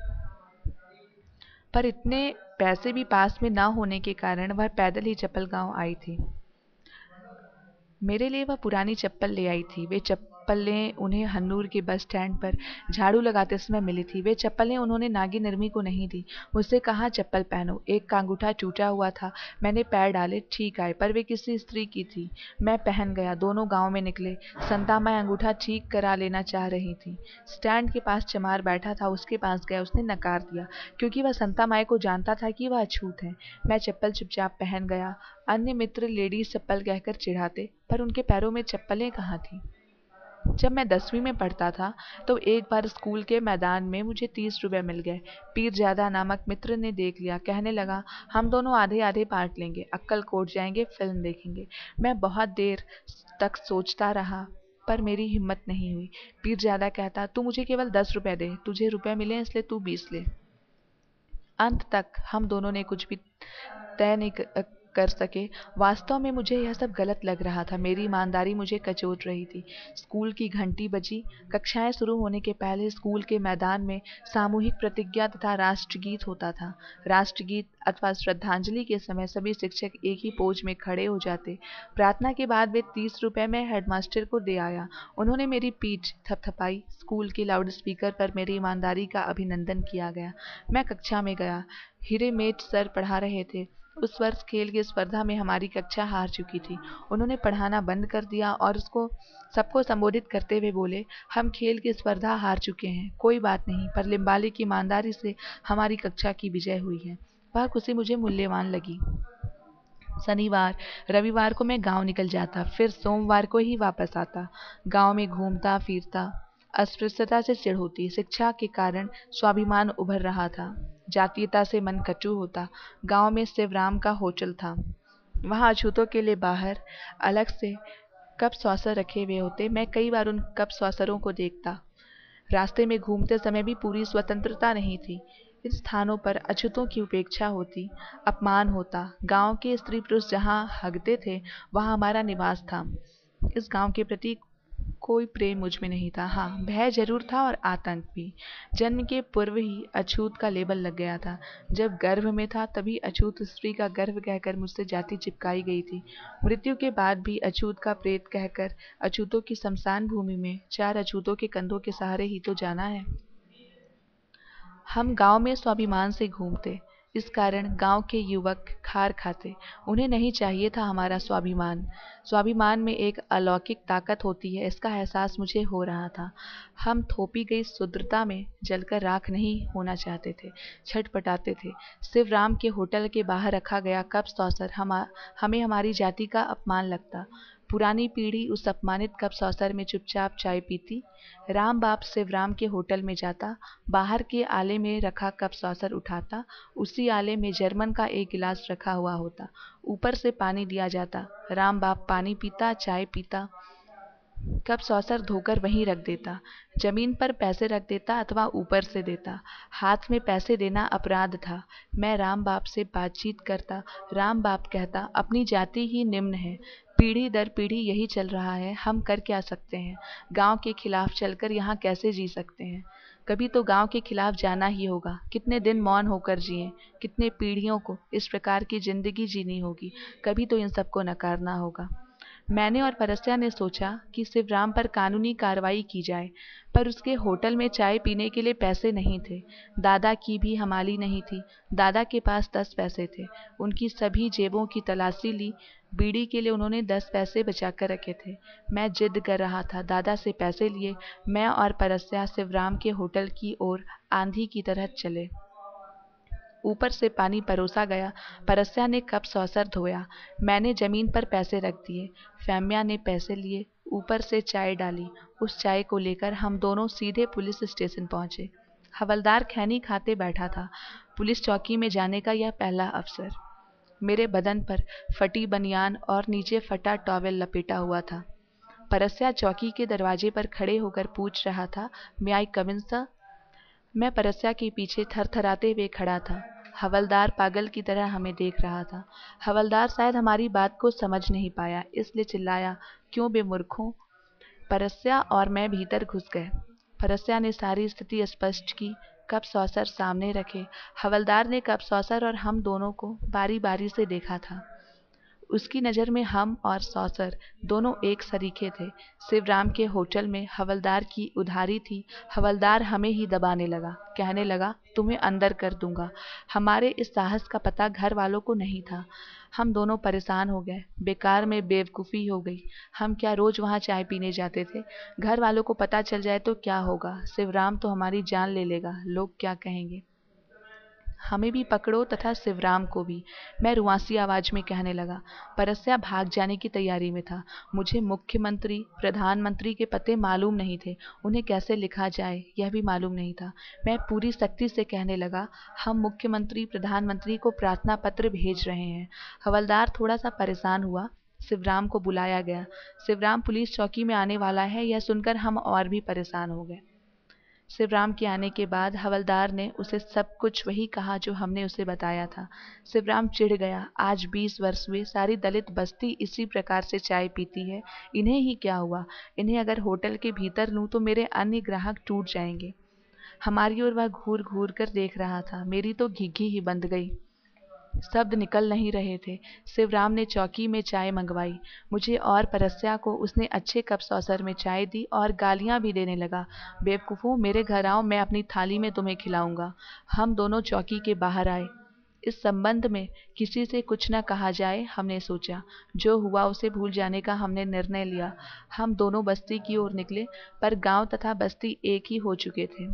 पर इतने पैसे भी पास में ना होने के कारण वह पैदल ही चप्पल गांव आई थी। मेरे लिए वह पुरानी चप्पल ले आई थी। वे चप्पलें उन्हें हन्नूर के बस स्टैंड पर झाड़ू लगाते समय मिली थी। वे चप्पलें उन्होंने नागी निर्मी को नहीं दी। मुझसे कहा चप्पल पहनो। एक का अंगूठा टूटा हुआ था। मैंने पैर डाले, ठीक आए, पर वे किसी स्त्री की थी। मैं पहन गया। दोनों गांव में निकले। संता माई अंगूठा ठीक करा लेना चाह रही थी। स्टैंड के पास चमार बैठा था, उसके पास गया। उसने नकार दिया, क्योंकि वह संता माई को जानता था कि वह अछूत है। मैं चप्पल चुपचाप पहन गया। अन्य मित्र लेडीज चप्पल कहकर चिढ़ाते, पर उनके पैरों में चप्पलें कहाँ थी। जब मैं 10वीं में पढ़ता था तो एक बार स्कूल के मैदान में मुझे 30 रुपए मिल गए। पीरजादा नामक मित्र ने देख लिया। कहने लगा, हम दोनों आधे आधे बांट लेंगे, अक्कलकोट जाएंगे, फिल्म देखेंगे। मैं बहुत देर तक सोचता रहा, पर मेरी हिम्मत नहीं हुई। पीरजादा कहता, तू मुझे केवल 10 रुपए दे, तुझे रुपए मिले इसलिए तू 20 ले। अंत तक हम दोनों ने कुछ भी तय नहीं कर सके। वास्तव में मुझे यह सब गलत लग रहा था। मेरी ईमानदारी मुझे कचोट रही थी। स्कूल की घंटी बजी। कक्षाएं शुरू होने के पहले स्कूल के मैदान में सामूहिक प्रतिज्ञा तथा राष्ट्रगीत होता था। राष्ट्रगीत अथवा श्रद्धांजलि के समय सभी शिक्षक एक ही पोज में खड़े हो जाते। प्रार्थना के बाद वे 30 रुपए में हेडमास्टर को दे आया। उन्होंने मेरी पीठ थपथपाई। स्कूल के लाउड स्पीकर पर मेरी ईमानदारी का अभिनंदन किया गया। मैं कक्षा में गया। हिरेमेट सर पढ़ा रहे थे। उस वर्ष खेल की स्पर्धा में हमारी कक्षा हार चुकी थी। उन्होंने पढ़ाना बंद कर दिया और सबको संबोधित करते हुए बोले, हम खेल की स्पर्धा हार चुके हैं, कोई बात नहीं, पर लिम्बाली की ईमानदारी से हमारी कक्षा की विजय हुई है। वह खुशी मुझे मूल्यवान लगी। शनिवार रविवार को मैं गांव निकल जाता, फिर सोमवार को ही वापस आता। गांव में घूमता फिरता। अस्पृश्यता से चिढ़ होती। शिक्षा के कारण स्वाभिमान उभर रहा था। जातीयता से मन कटु होता। गांव में शिवराम का होटल था। वहां अछूतों के लिए बाहर अलग से कप सॉसर रखे हुए होते। मैं कई बार उन कप सॉसरों को देखता। रास्ते में घूमते समय भी पूरी स्वतंत्रता नहीं थी। इन स्थानों पर अछूतों की उपेक्षा होती, अपमान होता। गांव के स्त्री पुरुष जहां हगते थे वहां हमारा निवास था। इस गांव के प्रति कोई प्रेम मुझ में नहीं था। हाँ, भय जरूर था और आतंक भी। जन्म के पूर्व ही अछूत का लेबल लग गया था। जब गर्भ में था तभी अछूत स्त्री का गर्भ कहकर मुझसे जाति चिपकाई गई थी। मृत्यु के बाद भी अछूत का प्रेत कहकर अछूतों की शमशान भूमि में 4 अछूतों के कंधों के सहारे ही तो जाना है। हम गांव में स्वाभिमान से घूमते, इस कारण गांव के युवक खार खाते। उन्हें नहीं चाहिए था हमारा स्वाभिमान। स्वाभिमान में एक अलौकिक ताकत होती है, इसका एहसास मुझे हो रहा था। हम थोपी गई शुद्रता में जलकर राख नहीं होना चाहते थे, छटपटाते थे। शिवराम के होटल के बाहर रखा गया कप सौसर हमें हमारी जाति का अपमान लगता। पुरानी पीढ़ी उस अपमानित कप सौसर में चुपचाप चाय पीती। राम बाप शिवराम के होटल में जाता, बाहर के आले में रखा कप सौसर उठाता। उसी आले में जर्मन का एक गिलास रखा हुआ होता, ऊपर से पानी दिया जाता। राम बाप पानी पीता, चाय पीता, कप सौसर धोकर वहीं रख देता। जमीन पर पैसे रख देता अथवा ऊपर से देता। हाथ में पैसे देना अपराध था। मैं राम बाप से बातचीत करता। राम बाप कहता, अपनी जाति ही निम्न है, पीढ़ी दर पीढ़ी यही चल रहा है, हम कर क्या सकते हैं? गांव के खिलाफ चलकर यहाँ कैसे जी सकते हैं? कभी तो गांव के खिलाफ जाना ही होगा। कितने दिन मौन होकर जिए, कितने पीढ़ियों को इस प्रकार की जिंदगी जीनी होगी। कभी तो इन सबको नकारना होगा। मैंने और परस्या ने सोचा कि शिवराम पर कानूनी कार्रवाई की जाए, पर उसके होटल में चाय पीने के लिए पैसे नहीं थे। दादा की भी हमाली नहीं थी। दादा के पास 10 पैसे थे। उनकी सभी जेबों की तलाशी ली। बीड़ी के लिए उन्होंने 10 पैसे बचा कर रखे थे। मैं जिद कर रहा था, दादा से पैसे लिए मैं और परस्या शिवराम के होटल की ओर आंधी की तरह चले। ऊपर से पानी परोसा गया। परस्या ने कप सौसर धोया। मैंने जमीन पर पैसे रख दिए। फैम्या ने पैसे लिए, ऊपर से चाय डाली। उस चाय को लेकर हम दोनों सीधे पुलिस स्टेशन पहुंचे। हवलदार खैनी खाते बैठा था। पुलिस चौकी में जाने का यह पहला अवसर। मेरे बदन पर फटी बनियान और नीचे फटा टॉवेल लपेटा हुआ था। परस्या चौकी के दरवाजे पर खड़े होकर पूछ रहा था, मे आई कम इन सर? मैं परस्या के पीछे थरथराते हुए खड़ा था। हवलदार पागल की तरह हमें देख रहा था। हवलदार शायद हमारी बात को समझ नहीं पाया, इसलिए चिल्लाया, क्यों बेमूर्खों? परस्या और मैं भीतर घुस गए। परस्या ने सारी स्थिति स्पष्ट की। कप सौसर सामने रखे। हवलदार ने कप सौसर और हम दोनों को बारी बारी से देखा था। उसकी नज़र में हम और सौसर दोनों एक सरीखे थे। शिवराम के होटल में हवलदार की उधारी थी। हवलदार हमें ही दबाने लगा, कहने लगा, तुम्हें अंदर कर दूंगा। हमारे इस साहस का पता घर वालों को नहीं था। हम दोनों परेशान हो गए। बेकार में बेवकूफ़ी हो गई। हम क्या रोज़ वहाँ चाय पीने जाते थे? घर वालों को पता चल जाए तो क्या होगा? शिवराम तो हमारी जान ले लेगा। लोग क्या कहेंगे? हमें भी पकड़ो तथा शिवराम को भी, मैं रुआंसी आवाज में कहने लगा। परस्या भाग जाने की तैयारी में था। मुझे मुख्यमंत्री प्रधानमंत्री के पते मालूम नहीं थे, उन्हें कैसे लिखा जाए यह भी मालूम नहीं था। मैं पूरी सख्ती से कहने लगा, हम मुख्यमंत्री प्रधानमंत्री को प्रार्थना पत्र भेज रहे हैं। हवलदार थोड़ा सा परेशान हुआ। शिवराम को बुलाया गया। शिवराम पुलिस चौकी में आने वाला है, यह सुनकर हम और भी परेशान हो गए। शिवराम के आने के बाद हवलदार ने उसे सब कुछ वही कहा जो हमने उसे बताया था। शिवराम चिढ़ गया। आज 20 वर्ष हुए, सारी दलित बस्ती इसी प्रकार से चाय पीती है। इन्हें ही क्या हुआ? इन्हें अगर होटल के भीतर लूं तो मेरे अन्य ग्राहक टूट जाएंगे। हमारी ओर वह घूर घूर कर देख रहा था। मेरी तो घिघी ही बंद गई, शब्द निकल नहीं रहे थे। शिवराम ने चौकी में चाय मंगवाई। मुझे और परस्या को उसने अच्छे कप सौसर में चाय दी और गालियां भी देने लगा। बेवकूफ़ों, मेरे घर आओ, मैं अपनी थाली में तुम्हें खिलाऊंगा। हम दोनों चौकी के बाहर आए। इस संबंध में किसी से कुछ न कहा जाए, हमने सोचा। जो हुआ उसे भूल जाने का हमने निर्णय लिया। हम दोनों बस्ती की ओर निकले, पर गांव तथा बस्ती एक ही हो चुके थे।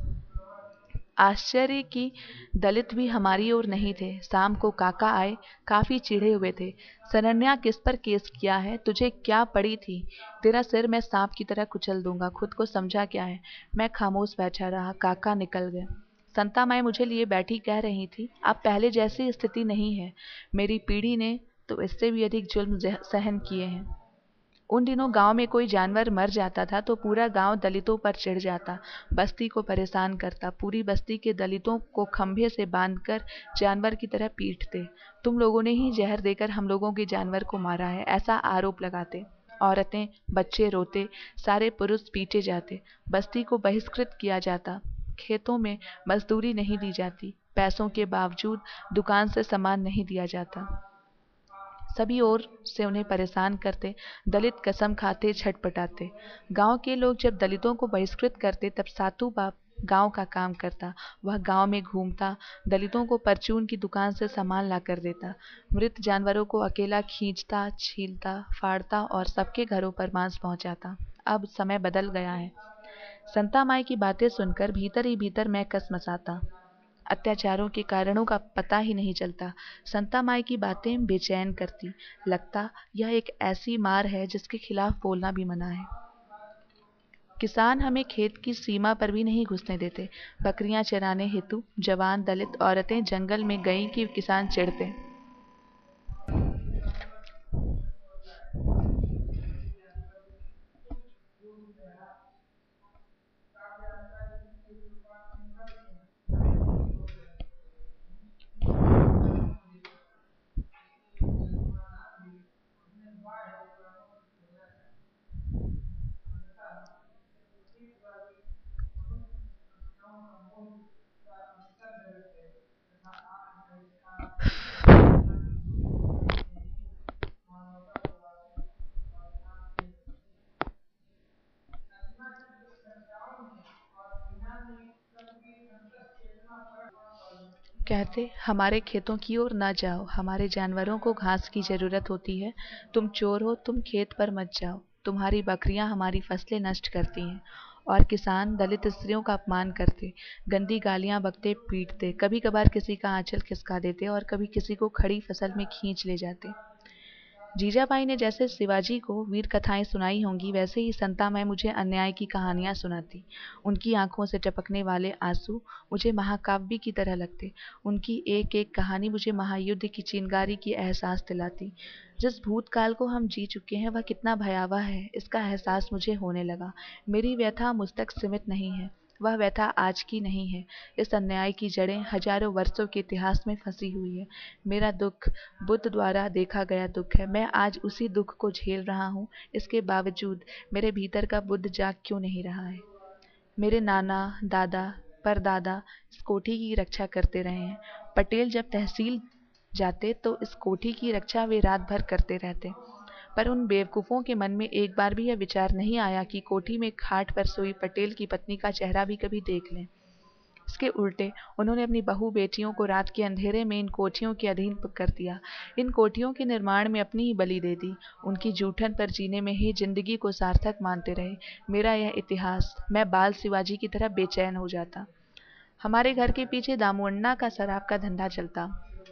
आश्चर्य की दलित भी हमारी ओर नहीं थे। शाम को काका आए, काफी चिढ़े हुए थे। शरण्या, किस पर केस किया है? तुझे क्या पड़ी थी? तेरा सिर मैं सांप की तरह कुचल दूंगा। खुद को समझा क्या है? मैं खामोश बैठा रहा। काका निकल गए। संता माई मुझे लिए बैठी कह रही थी, अब पहले जैसी स्थिति नहीं है। मेरी पीढ़ी ने तो इससे भी अधिक जुल्म सहन किए हैं। उन दिनों गांव में कोई जानवर मर जाता था तो पूरा गांव दलितों पर चिढ़ जाता, बस्ती को परेशान करता। पूरी बस्ती के दलितों को खंभे से बांधकर जानवर की तरह पीटते। तुम लोगों ने ही जहर देकर हम लोगों के जानवर को मारा है, ऐसा आरोप लगाते। औरतें, बच्चे रोते, सारे पुरुष पीटे जाते, बस्ती को बहिष्कृत किया जाता, खेतों में मजदूरी नहीं दी जाती, पैसों के बावजूद दुकान से सामान नहीं दिया जाता, सभी ओर से उन्हें परेशान करते, दलित कसम खाते, छटपटाते। गांव के लोग जब दलितों को बहिष्कृत करते तब सातू बाप गांव का काम करता, वह गांव में घूमता, दलितों को परचून की दुकान से सामान ला कर देता, मृत जानवरों को अकेला खींचता, छीलता, फाड़ता और सबके घरों पर मांस पहुंचाता। अब समय बदल गया है। संता माई की बातें सुनकर भीतर ही भीतर मैं कसमसाता। अत्याचारों के कारणों का पता ही नहीं चलता। संता माई की बातें बेचैन करती। लगता यह एक ऐसी मार है जिसके खिलाफ बोलना भी मना है। किसान हमें खेत की सीमा पर भी नहीं घुसने देते। बकरियां चराने हेतु जवान दलित औरतें जंगल में गईं कि किसान चिढ़ते। कहते हमारे खेतों की ओर न जाओ, हमारे जानवरों को घास की जरूरत होती है, तुम चोर हो, तुम खेत पर मत जाओ, तुम्हारी बकरियां हमारी फसलें नष्ट करती हैं। और किसान दलित स्त्रियों का अपमान करते, गंदी गालियां बकते, पीटते, कभी कभार किसी का आंचल खिसका देते और कभी किसी को खड़ी फसल में खींच ले जाते। जीजाबाई ने जैसे शिवाजी को वीर कथाएं सुनाई होंगी, वैसे ही संता मैं मुझे अन्याय की कहानियां सुनाती। उनकी आंखों से टपकने वाले आंसू मुझे महाकाव्य की तरह लगते। उनकी एक एक कहानी मुझे महायुद्ध की चिंगारी की एहसास दिलाती। जिस भूतकाल को हम जी चुके हैं वह कितना भयावह है, इसका एहसास मुझे होने लगा। मेरी व्यथा मुझ तक सीमित नहीं है, वह व्यथा आज की नहीं है। इस अन्याय की जड़ें हजारों वर्षों के इतिहास में फंसी हुई है। मेरा दुख बुद्ध द्वारा देखा गया दुख है। मैं आज उसी दुख को झेल रहा हूँ। इसके बावजूद मेरे भीतर का बुद्ध जाग क्यों नहीं रहा है? मेरे नाना, दादा, परदादा इस कोठी की रक्षा करते रहे हैं। पटेल जब तहसील जाते तो इस कोठी की रक्षा वे रात भर करते रहते। पर उन बेवकूफ़ों के मन में एक बार भी यह विचार नहीं आया कि कोठी में खाट पर सोई पटेल की पत्नी का चेहरा भी कभी देख लें। इसके उल्टे उन्होंने अपनी बहू बेटियों को रात के अंधेरे में इन कोठियों के अधीन कर दिया। इन कोठियों के निर्माण में अपनी ही बलि दे दी। उनकी जूठन पर जीने में ही जिंदगी को सार्थक मानते रहे। मेरा यह इतिहास, मैं बाल शिवाजी की तरह बेचैन हो जाता। हमारे घर के पीछे दामू अण्णा का शराब का धंधा चलता।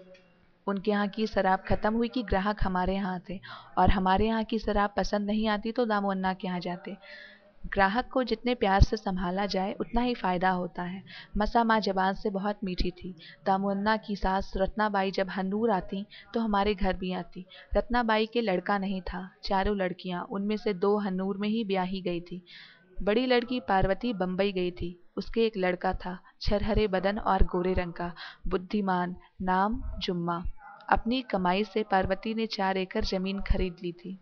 उनके यहाँ की शराब खत्म हुई कि ग्राहक हमारे यहाँ आते, और हमारे यहाँ की शराब पसंद नहीं आती तो दामू अण्णा के यहाँ जाते। ग्राहक को जितने प्यार से संभाला जाए उतना ही फायदा होता है। मसा माँ जबान से बहुत मीठी थी। दामुअन्ना की सास रत्नाबाई जब हन्नूर आती तो हमारे घर भी आती। रत्नाबाई के लड़का नहीं था, चारों लड़कियां, उनमें से 2 हन्नूर में ही ब्याही गई थी। बड़ी लड़की पार्वती बम्बई गई थी। उसके एक लड़का था, छरहरे बदन और गोरे रंग का, बुद्धिमान, नाम जुम्मा। अपनी कमाई से पार्वती ने 4 एकड़ जमीन खरीद ली थी।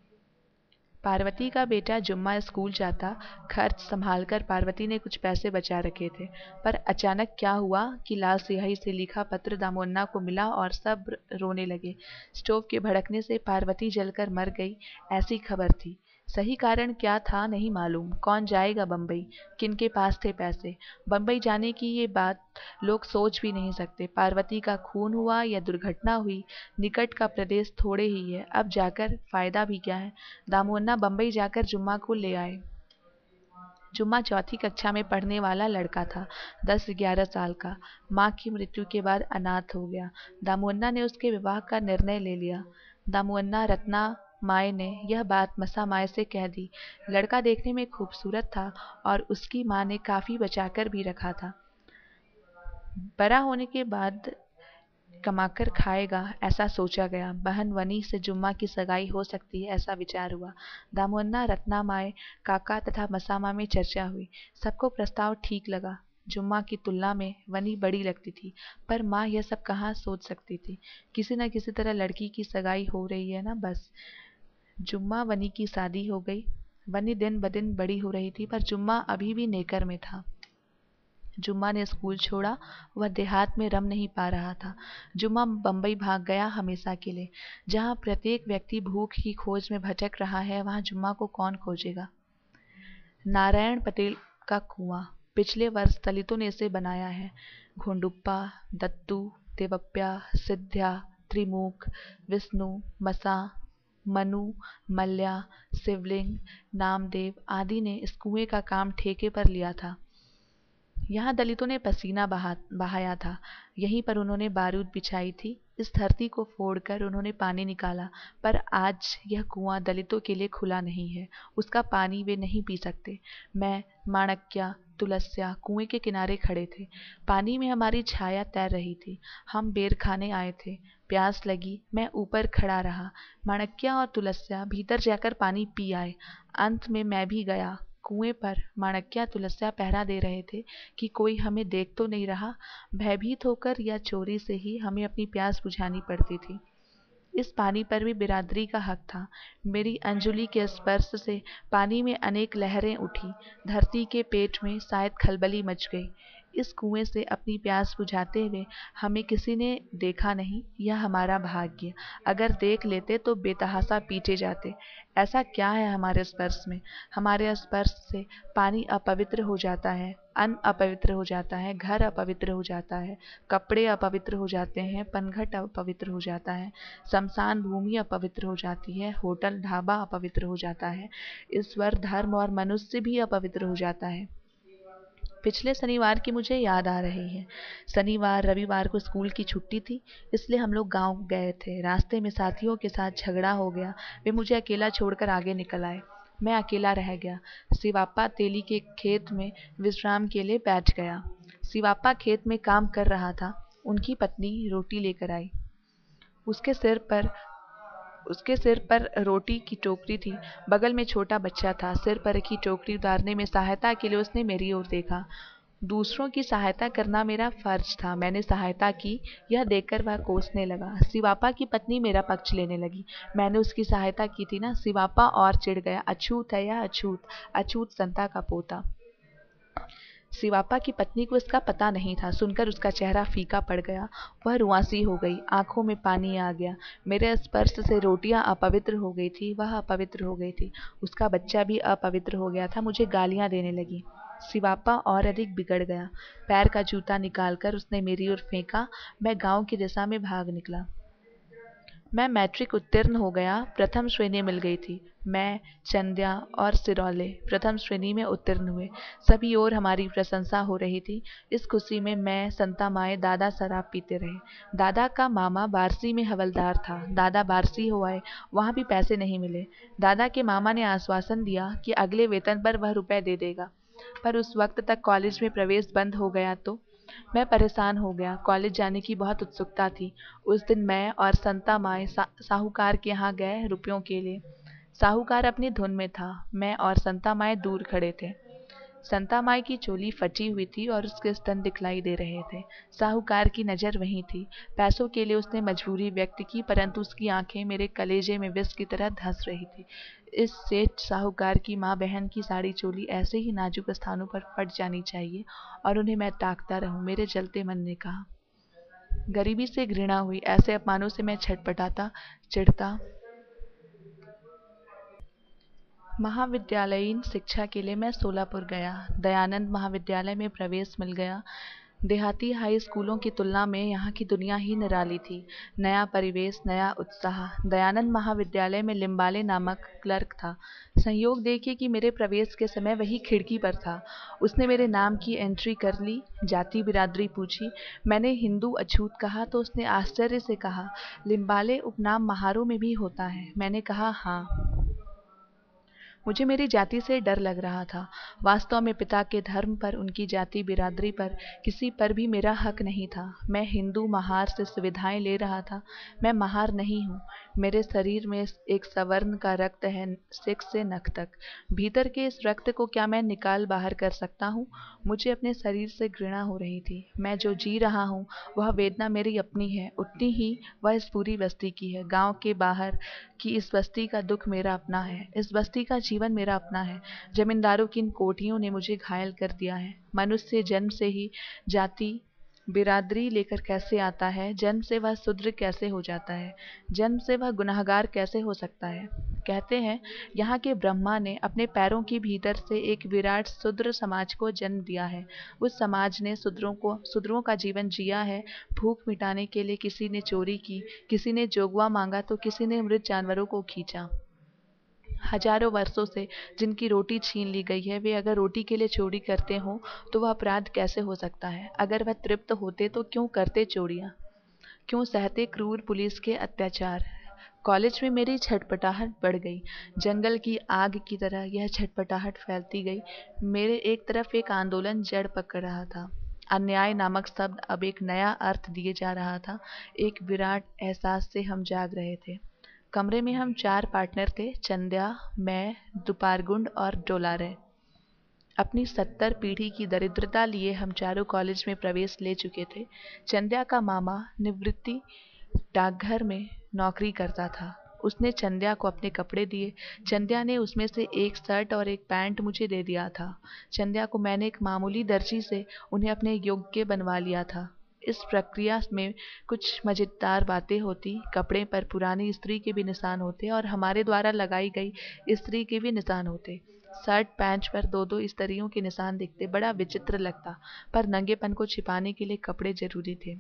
पार्वती का बेटा जुम्मा स्कूल जाता। खर्च संभालकर पार्वती ने कुछ पैसे बचा रखे थे। पर अचानक क्या हुआ कि लाल स्याही से लिखा पत्र दामुअन्ना को मिला और सब रोने लगे। स्टोव के भड़कने से पार्वती जलकर मर गई, ऐसी खबर थी। सही कारण क्या था नहीं मालूम। कौन जाएगा बम्बई? किनके पास थे पैसे? बम्बई जाने की ये बात लोग सोच भी नहीं सकते। पार्वती का खून हुआ या दुर्घटना हुई, निकट का प्रदेश थोड़े ही है, अब जाकर फायदा भी क्या है। दामुअन्ना बम्बई जाकर जुम्मा को ले आए। जुम्मा 4वीं कक्षा में पढ़ने वाला लड़का था, 10-11 साल का। माँ की मृत्यु के बाद अनाथ हो गया। दामुअन्ना ने उसके विवाह का निर्णय ले लिया। दामुअन्ना रत्ना माए ने यह बात मसा माए से कह दी। लड़का देखने में खूबसूरत था और उसकी माँ ने काफी बचाकर भी रखा था। बड़ा होने के बाद कमाकर खाएगा, ऐसा सोचा गया। बहन वनी से जुम्मा की सगाई हो सकती है, ऐसा विचार हुआ। दामुअन्ना, रत्ना माए, काका तथा मसामा में चर्चा हुई। सबको प्रस्ताव ठीक लगा। जुम्मा की तुलना में वनी बड़ी लगती थी, पर माँ यह सब कहाँ सोच सकती थी। किसी न किसी तरह लड़की की सगाई हो रही है ना, बस। जुम्मा वनी की शादी हो गई। वनी दिन ब दिन बड़ी हो रही थी, पर जुम्मा अभी भी नेकर में था। जुम्मा ने स्कूल छोड़ा, वह देहात में रम नहीं पा रहा था। जुम्मा बम्बई भाग गया हमेशा के लिए। जहाँ प्रत्येक व्यक्ति भूख की खोज में भटक रहा है, वहाँ जुम्मा को कौन खोजेगा? नारायण पटेल का कुआं, पिछले वर्ष दलितों ने इसे बनाया है। घोंडुप्पा, दत्तू, देवप्या, सिद्ध्या, त्रिमूक, विष्णु, मसा, मनु, मल्ल्या, शिवलिंग, नामदेव आदि ने इस कुएं का काम ठेके पर लिया था। यहाँ दलितों ने पसीना बहाया था, यहीं पर उन्होंने बारूद बिछाई थी। इस धरती को फोड़कर उन्होंने पानी निकाला, पर आज यह कुआं दलितों के लिए खुला नहीं है। उसका पानी वे नहीं पी सकते। मैं, माणक्या, तुलस्या कुएं के किनारे खड़े थे। पानी में हमारी छाया तैर रही थी। हम बेर खाने आए थे। प्यास लगी, मैं ऊपर खड़ा रहा। माणक्या और तुलस्या भीतर जाकर पानी पी आए। अंत में मैं भी गया। कुएं पर माणक्या तुलस्या पहरा दे रहे थे कि कोई हमें देख तो नहीं रहा। भयभीत होकर या चोरी से ही हमें अपनी प्यास बुझानी पड़ती थी। इस पानी पर भी बिरादरी का हक था। मेरी अंजुलि के स्पर्श से पानी में अनेक लहरें उठी। धरती के पेट में शायद खलबली मच गई। इस कुएं से अपनी प्यास बुझाते हुए हमें किसी ने देखा नहीं, यह हमारा भाग्य। अगर देख लेते तो बेतहाशा पीटे जाते। ऐसा क्या है हमारे स्पर्श में? हमारे स्पर्श से पानी अपवित्र हो जाता है, अन्न अपवित्र हो जाता है, घर अपवित्र हो जाता है, कपड़े अपवित्र हो जाते हैं, पनघट अपवित्र हो जाता है, शमशान भूमि अपवित्र हो जाती है, होटल ढाबा अपवित्र हो जाता है, ईश्वर, धर्म और मनुष्य भी अपवित्र हो जाता है। पिछले शनिवार की मुझे याद आ रही है। शनिवार रविवार को स्कूल की छुट्टी थी, इसलिए हम लोग गांव गए थे। रास्ते में साथियों के साथ झगड़ा हो गया। वे मुझे अकेला छोड़कर आगे निकल आए। मैं अकेला रह गया। शिवाप्पा तेली के खेत में विश्राम के लिए बैठ गया। शिवाप्पा खेत में काम कर रहा था। उनकी पत्नी रोटी लेकर आई। उसके सिर पर उसके सिर पर रोटी की टोकरी थी। बगल में छोटा बच्चा था। सिर पर रखी टोकरी उतारने में सहायता के लिए उसने मेरी ओर देखा। दूसरों की सहायता करना मेरा फर्ज था। मैंने सहायता की। यह देखकर वह कोसने लगा। शिवाप्पा की पत्नी मेरा पक्ष लेने लगी। मैंने उसकी सहायता की थी ना। शिवाप्पा और चिढ़ गया। अछूत है यह, अछूत, अछूत संता का पोता। शिवाप्पा की पत्नी को इसका पता नहीं था। सुनकर उसका चेहरा फीका पड़ गया। वह रुआंसी हो गई। आंखों में पानी आ गया। मेरे स्पर्श से रोटियां अपवित्र हो गई थी। वह अपवित्र हो गई थी। उसका बच्चा भी अपवित्र हो गया था। मुझे गालियां देने लगी। शिवाप्पा और अधिक बिगड़ गया। पैर का जूता निकालकर उसने मेरी ओर फेंका। मैं गांव की दिशा में भाग निकला। मैं मैट्रिक उत्तीर्ण हो गया। प्रथम श्रेणी मिल गई थी। मैं, चंद्या और सिरौले प्रथम श्रेणी में उत्तीर्ण हुए। सभी ओर हमारी प्रशंसा हो रही थी। इस खुशी में मैं, संता माए, दादा शराब पीते रहे। दादा का मामा बारसी में हवलदार था। दादा बारसी हो आए। वहाँ भी पैसे नहीं मिले। दादा के मामा ने आश्वासन दिया कि अगले वेतन पर वह रुपए दे देगा, पर उस वक्त तक कॉलेज में प्रवेश बंद हो गया तो मैं परेशान हो गया। कॉलेज जाने की बहुत उत्सुकता थी। उस दिन मैं और संता माए साहूकार के यहाँ गए रुपयों के लिए। साहूकार अपनी धुन में था। मैं और संता माए दूर खड़े थे। संता माए की चोली फटी हुई थी और उसके स्तन दिखलाई दे रहे थे। साहूकार की नज़र वहीं थी। पैसों के लिए उसने मजबूरी व्यक्त की, परंतु उसकी आंखें मेरे कलेजे में विष की तरह धंस रही थी। इस सेठ साहूकार की माँ बहन की साड़ी चोली ऐसे ही नाजुक स्थानों पर फट जानी चाहिए और उन्हें मैं ताकता रहूं, मेरे जलते मन ने कहा। गरीबी से घृणा हुई। ऐसे अपमानों से मैं छटपटाता, चिढ़ता। महाविद्यालयीन शिक्षा के लिए मैं सोलापुर गया। दयानंद महाविद्यालय में प्रवेश मिल गया। देहाती हाई स्कूलों की तुलना में यहाँ की दुनिया ही निराली थी। नया परिवेश, नया उत्साह। दयानंद महाविद्यालय में लिम्बाले नामक क्लर्क था। संयोग देखिए कि मेरे प्रवेश के समय वही खिड़की पर था। उसने मेरे नाम की एंट्री कर ली। जाति बिरादरी पूछी। मैंने हिंदू अछूत कहा तो उसने आश्चर्य से कहा, लिम्बाले उपनाम महारों में भी होता है। मैंने कहा हाँ। मुझे मेरी जाति से डर लग रहा था। वास्तव में पिता के धर्म पर, उनकी जाति बिरादरी पर, किसी पर भी मेरा हक नहीं था। मैं हिंदू महार से सुविधाएं ले रहा था। मैं महार नहीं हूँ। मेरे शरीर में एक सवर्ण का रक्त है, सिक से नख तक। भीतर के इस रक्त को क्या मैं निकाल बाहर कर सकता हूँ? मुझे अपने शरीर से घृणा हो रही थी। मैं जो जी रहा हूँ वह वेदना मेरी अपनी है, उतनी ही वह इस पूरी बस्ती की है। गांव के बाहर की इस बस्ती का दुख मेरा अपना है, इस बस्ती का जीवन मेरा अपना है। जमींदारों की इन कोठियों ने मुझे घायल कर दिया है। मनुष्य जन्म से ही जाति बिरादरी लेकर कैसे आता है? जन्म से वह शूद्र कैसे हो जाता है? जन्म से वह गुनहगार कैसे हो सकता है? कहते हैं यहाँ के ब्रह्मा ने अपने पैरों के भीतर से एक विराट शूद्र समाज को जन्म दिया है। उस समाज ने शूद्रों का जीवन जिया है। भूख मिटाने के लिए किसी ने चोरी की, किसी ने जोगवा मांगा, तो किसी ने मृत जानवरों को खींचा। हजारों वर्षों से जिनकी रोटी छीन ली गई है, वे अगर रोटी के लिए चोरी करते हों तो वह अपराध कैसे हो सकता है? अगर वह तृप्त होते तो क्यों करते चोरियां? क्यों सहते क्रूर पुलिस के अत्याचार? कॉलेज में मेरी छटपटाहट बढ़ गई। जंगल की आग की तरह यह छटपटाहट फैलती गई। मेरे एक तरफ एक आंदोलन जड़ पकड़ रहा था। अन्याय नामक शब्द अब एक नया अर्थ दिए जा रहा था। एक विराट एहसास से हम जाग रहे थे। कमरे में हम 4 पार्टनर थे, चंद्या, मैं, दुपारगुंड और डोलारे। अपनी 70 पीढ़ी की दरिद्रता लिए हम चारों कॉलेज में प्रवेश ले चुके थे। चंद्या का मामा निवृत्ति डाकघर में नौकरी करता था। उसने चंद्या को अपने कपड़े दिए। चंद्या ने उसमें से एक शर्ट और एक पैंट मुझे दे दिया था। चंद्या को मैंने एक मामूली दर्जी से उन्हें अपने योग्य बनवा लिया था। इस प्रक्रिया में कुछ मजेदार बातें होती। कपड़े पर पुरानी इस्त्री के भी निशान होते और हमारे द्वारा लगाई गई इस्त्री के भी निशान होते। शर्ट पैंट पर 2-2 इस्त्रियों के निशान दिखते। बड़ा विचित्र लगता, पर नंगेपन को छिपाने के लिए कपड़े जरूरी थे।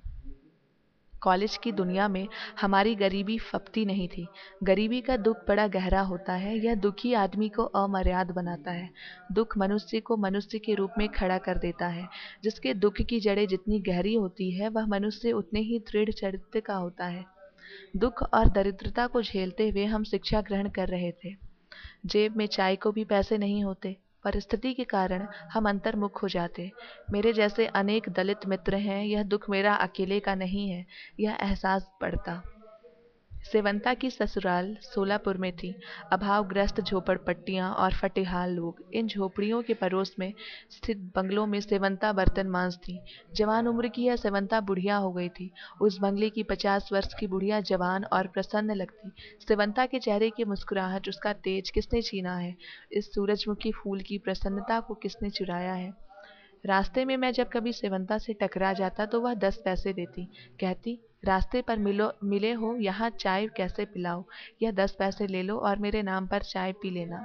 कॉलेज की दुनिया में हमारी गरीबी फपती नहीं थी। गरीबी का दुख बड़ा गहरा होता है। यह दुखी आदमी को अमर्याद बनाता है। दुख मनुष्य को मनुष्य के रूप में खड़ा कर देता है। जिसके दुख की जड़ें जितनी गहरी होती है, वह मनुष्य उतने ही दृढ़ चरित्र का होता है। दुख और दरिद्रता को झेलते हुए हम शिक्षा ग्रहण कर रहे थे। जेब में चाय को भी पैसे नहीं होते। परिस्थिति के कारण हम अंतर्मुख हो जाते। मेरे जैसे अनेक दलित मित्र हैं। यह दुख मेरा अकेले का नहीं है, यह एहसास पड़ता। सेवंता की ससुराल सोलापुर में थी। अभावग्रस्त झोपड़पट्टियां और फटेहाल लोग। इन झोपड़ियों के पड़ोस में स्थित बंगलों में सेवंता बर्तन मांजती। जवान उम्र की यह सेवंता बुढ़िया हो गई थी। उस बंगले की 50 वर्ष की बुढ़िया जवान और प्रसन्न लगती। सेवंता के चेहरे की मुस्कुराहट, उसका तेज किसने छीना है? इस सूरजमुखी फूल की प्रसन्नता को किसने चुराया है? रास्ते में मैं जब कभी सेवंता से टकरा जाता तो वह 10 पैसे देती। कहती, रास्ते पर मिले हो, यहाँ चाय कैसे पिलाओ? यह 10 पैसे ले लो और मेरे नाम पर चाय पी लेना।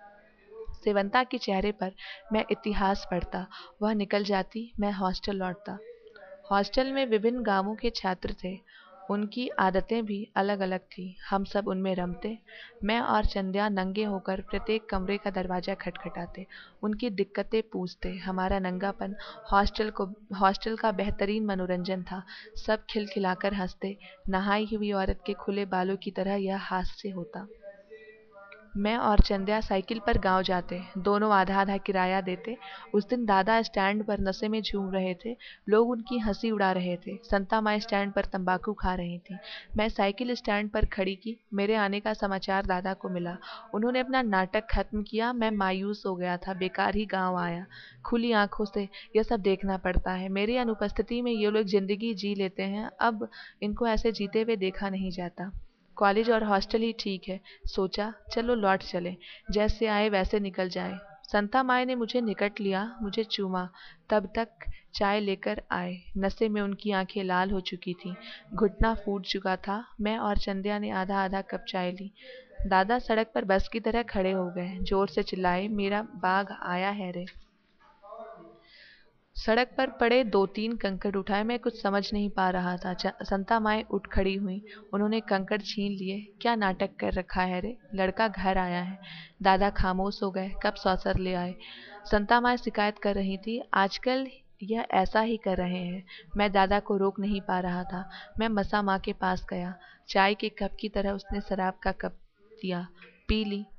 सेवंता के चेहरे पर मैं इतिहास पढ़ता। वह निकल जाती, मैं हॉस्टल लौटता। हॉस्टल में विभिन्न गांवों के छात्र थे। उनकी आदतें भी अलग अलग थी। हम सब उनमें रमते। मैं और चंद्या नंगे होकर प्रत्येक कमरे का दरवाजा खटखटाते, उनकी दिक्कतें पूछते। हमारा नंगापन हॉस्टल का बेहतरीन मनोरंजन था। सब खिलखिलाकर हंसते। नहाई हुई औरत के खुले बालों की तरह यह हास्य होता। मैं और चंद्या साइकिल पर गांव जाते। दोनों आधा आधा किराया देते। उस दिन दादा स्टैंड पर नशे में झूम रहे थे। लोग उनकी हंसी उड़ा रहे थे। संता माँ स्टैंड पर तंबाकू खा रही थी। मैं साइकिल स्टैंड पर खड़ी की। मेरे आने का समाचार दादा को मिला। उन्होंने अपना नाटक खत्म किया। मैं मायूस हो गया था। बेकार ही गाँव आया। खुली आंखों से यह सब देखना पड़ता है। मेरी अनुपस्थिति में ये लोग जिंदगी जी लेते हैं। अब इनको ऐसे जीते हुए देखा नहीं जाता। कॉलेज और हॉस्टल ही ठीक है। सोचा, चलो लौट चले, जैसे आए वैसे निकल जाए। संता माई ने मुझे निकट लिया, मुझे चूमा। तब तक चाय लेकर आए। नशे में उनकी आंखें लाल हो चुकी थीं। घुटना फूट चुका था। मैं और चंद्या ने आधा आधा कप चाय ली। दादा सड़क पर बस की तरह खड़े हो गए। जोर से चिल्लाए, मेरा बाघ आया है रे। सड़क पर पड़े 2-3 कंकड़ उठाए। मैं कुछ समझ नहीं पा रहा था। संता माएँ उठ खड़ी हुई। उन्होंने कंकड़ छीन लिए। क्या नाटक कर रखा है रे? लड़का घर आया है। दादा खामोश हो गए। कब सौसर ले आए? संता माएँ शिकायत कर रही थी, आजकल यह ऐसा ही कर रहे हैं। मैं दादा को रोक नहीं पा रहा था। मैं मसा माँ के पास गया। चाय के कप की तरह उसने शराब का कप दिया। पी ली।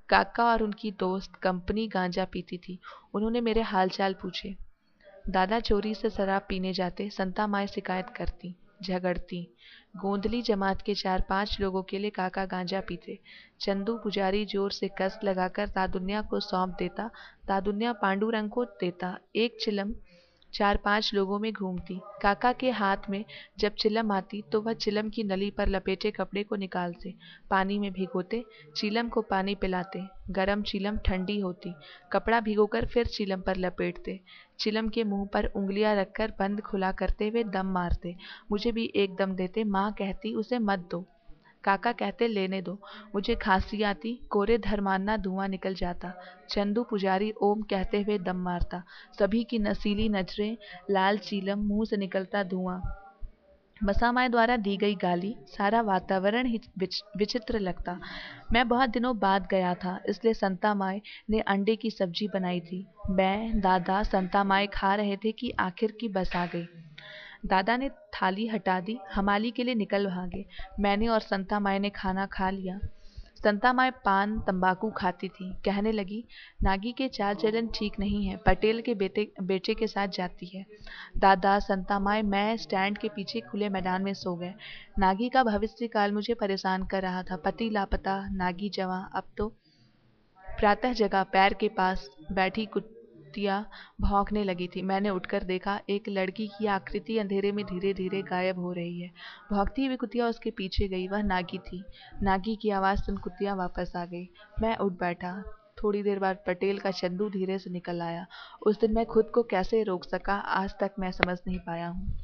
काका और उनकी दोस्त कंपनी गांजा पीती थी। उन्होंने मेरे हालचाल पूछे। दादा चोरी से शराब पीने जाते, संता माई शिकायत करती, झगड़ती। गोंधली जमात के 4-5 लोगों के लिए काका गांजा पीते। चंदू पुजारी जोर से कस लगाकर दादुन्या को सौंप देता, दादुन्या पांडुरंग को देता। एक चिलम 4-5 लोगों में घूमती। काका के हाथ में जब चिलम आती तो वह चिलम की नली पर लपेटे कपड़े को निकालते, पानी में भिगोते, चिलम को पानी पिलाते। गरम चिलम ठंडी होती, कपड़ा भिगोकर फिर चिलम पर लपेटते। चिलम के मुंह पर उंगलियां रखकर बंद खुला करते हुए दम मारते। मुझे भी एक दम देते। माँ कहती उसे मत दो, काका कहते लेने दो। मुझे खांसी आती, कोरे धर्मान्ना धुआं निकल जाता। चंदू पुजारी ओम कहते हुए दम मारता। सभी की नसीली नजरें, लाल चीलम, मुंह से निकलता धुआं। मसामाय द्वारा दी गई गाली, सारा वातावरण ही विचित्र लगता। मैं बहुत दिनों बाद गया था, इसलिए संता माई ने अंडे की सब्जी बनाई थी। मैं, दादा, संता माई खा रहे थे कि आखिर की बस आ गई। दादा ने थाली हटा दी, हमाली के लिए निकल भागे। मैंने और संता माई ने खाना खा लिया। संता माई पान तंबाकू खाती थी। कहने लगी, नागी के चाल चलन ठीक नहीं है, पटेल के बेटे के साथ जाती है। दादा, संता माई, मैं स्टैंड के पीछे खुले मैदान में सो गए। नागी का भविष्य काल मुझे परेशान कर रहा था। पति लापता, नागी जवां। अब तो प्रातः जगा, पैर के पास बैठी कुतिया भौंकने लगी थी। मैंने उठकर देखा, एक लड़की की आकृति अंधेरे में धीरे धीरे गायब हो रही है। भौंकती हुई कुतिया उसके पीछे गई। वह नागी थी। नागी की आवाज़ सुन कुतिया वापस आ गई। मैं उठ बैठा। थोड़ी देर बाद पटेल का चंदू धीरे से निकल आया। उस दिन मैं खुद को कैसे रोक सका, आज तक मैं समझ नहीं पाया हूँ।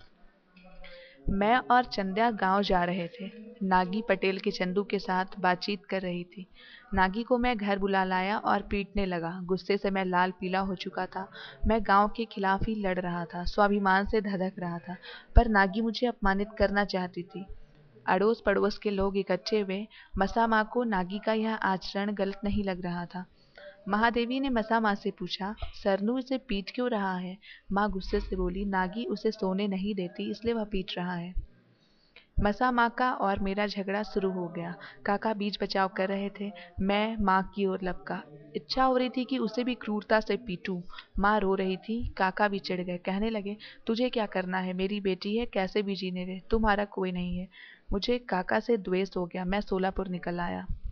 मैं और चंद्या गांव जा रहे थे। नागी पटेल के चंदू के साथ बातचीत कर रही थी। नागी को मैं घर बुला लाया और पीटने लगा। गुस्से से मैं लाल पीला हो चुका था। मैं गांव के खिलाफ ही लड़ रहा था, स्वाभिमान से धधक रहा था, पर नागी मुझे अपमानित करना चाहती थी। अड़ोस पड़ोस के लोग इकट्ठे हुए। मसा माँ को नागी का यह आचरण गलत नहीं लग रहा था। महादेवी ने मसा माँ से पूछा, सरनू इसे पीट क्यों रहा है? माँ गुस्से से बोली, नागी उसे सोने नहीं देती, इसलिए वह पीट रहा है। मसा माँ का और मेरा झगड़ा शुरू हो गया। काका बीच बचाव कर रहे थे। मैं माँ की ओर लपका। इच्छा हो रही थी कि उसे भी क्रूरता से पीटूं। माँ रो रही थी। काका भी चिढ़ गए। कहने लगे, तुझे क्या करना है? मेरी बेटी है, कैसे भी जीने दे, तुम्हारा कोई नहीं है। मुझे काका से द्वेष हो गया। मैं सोलापुर निकल आया।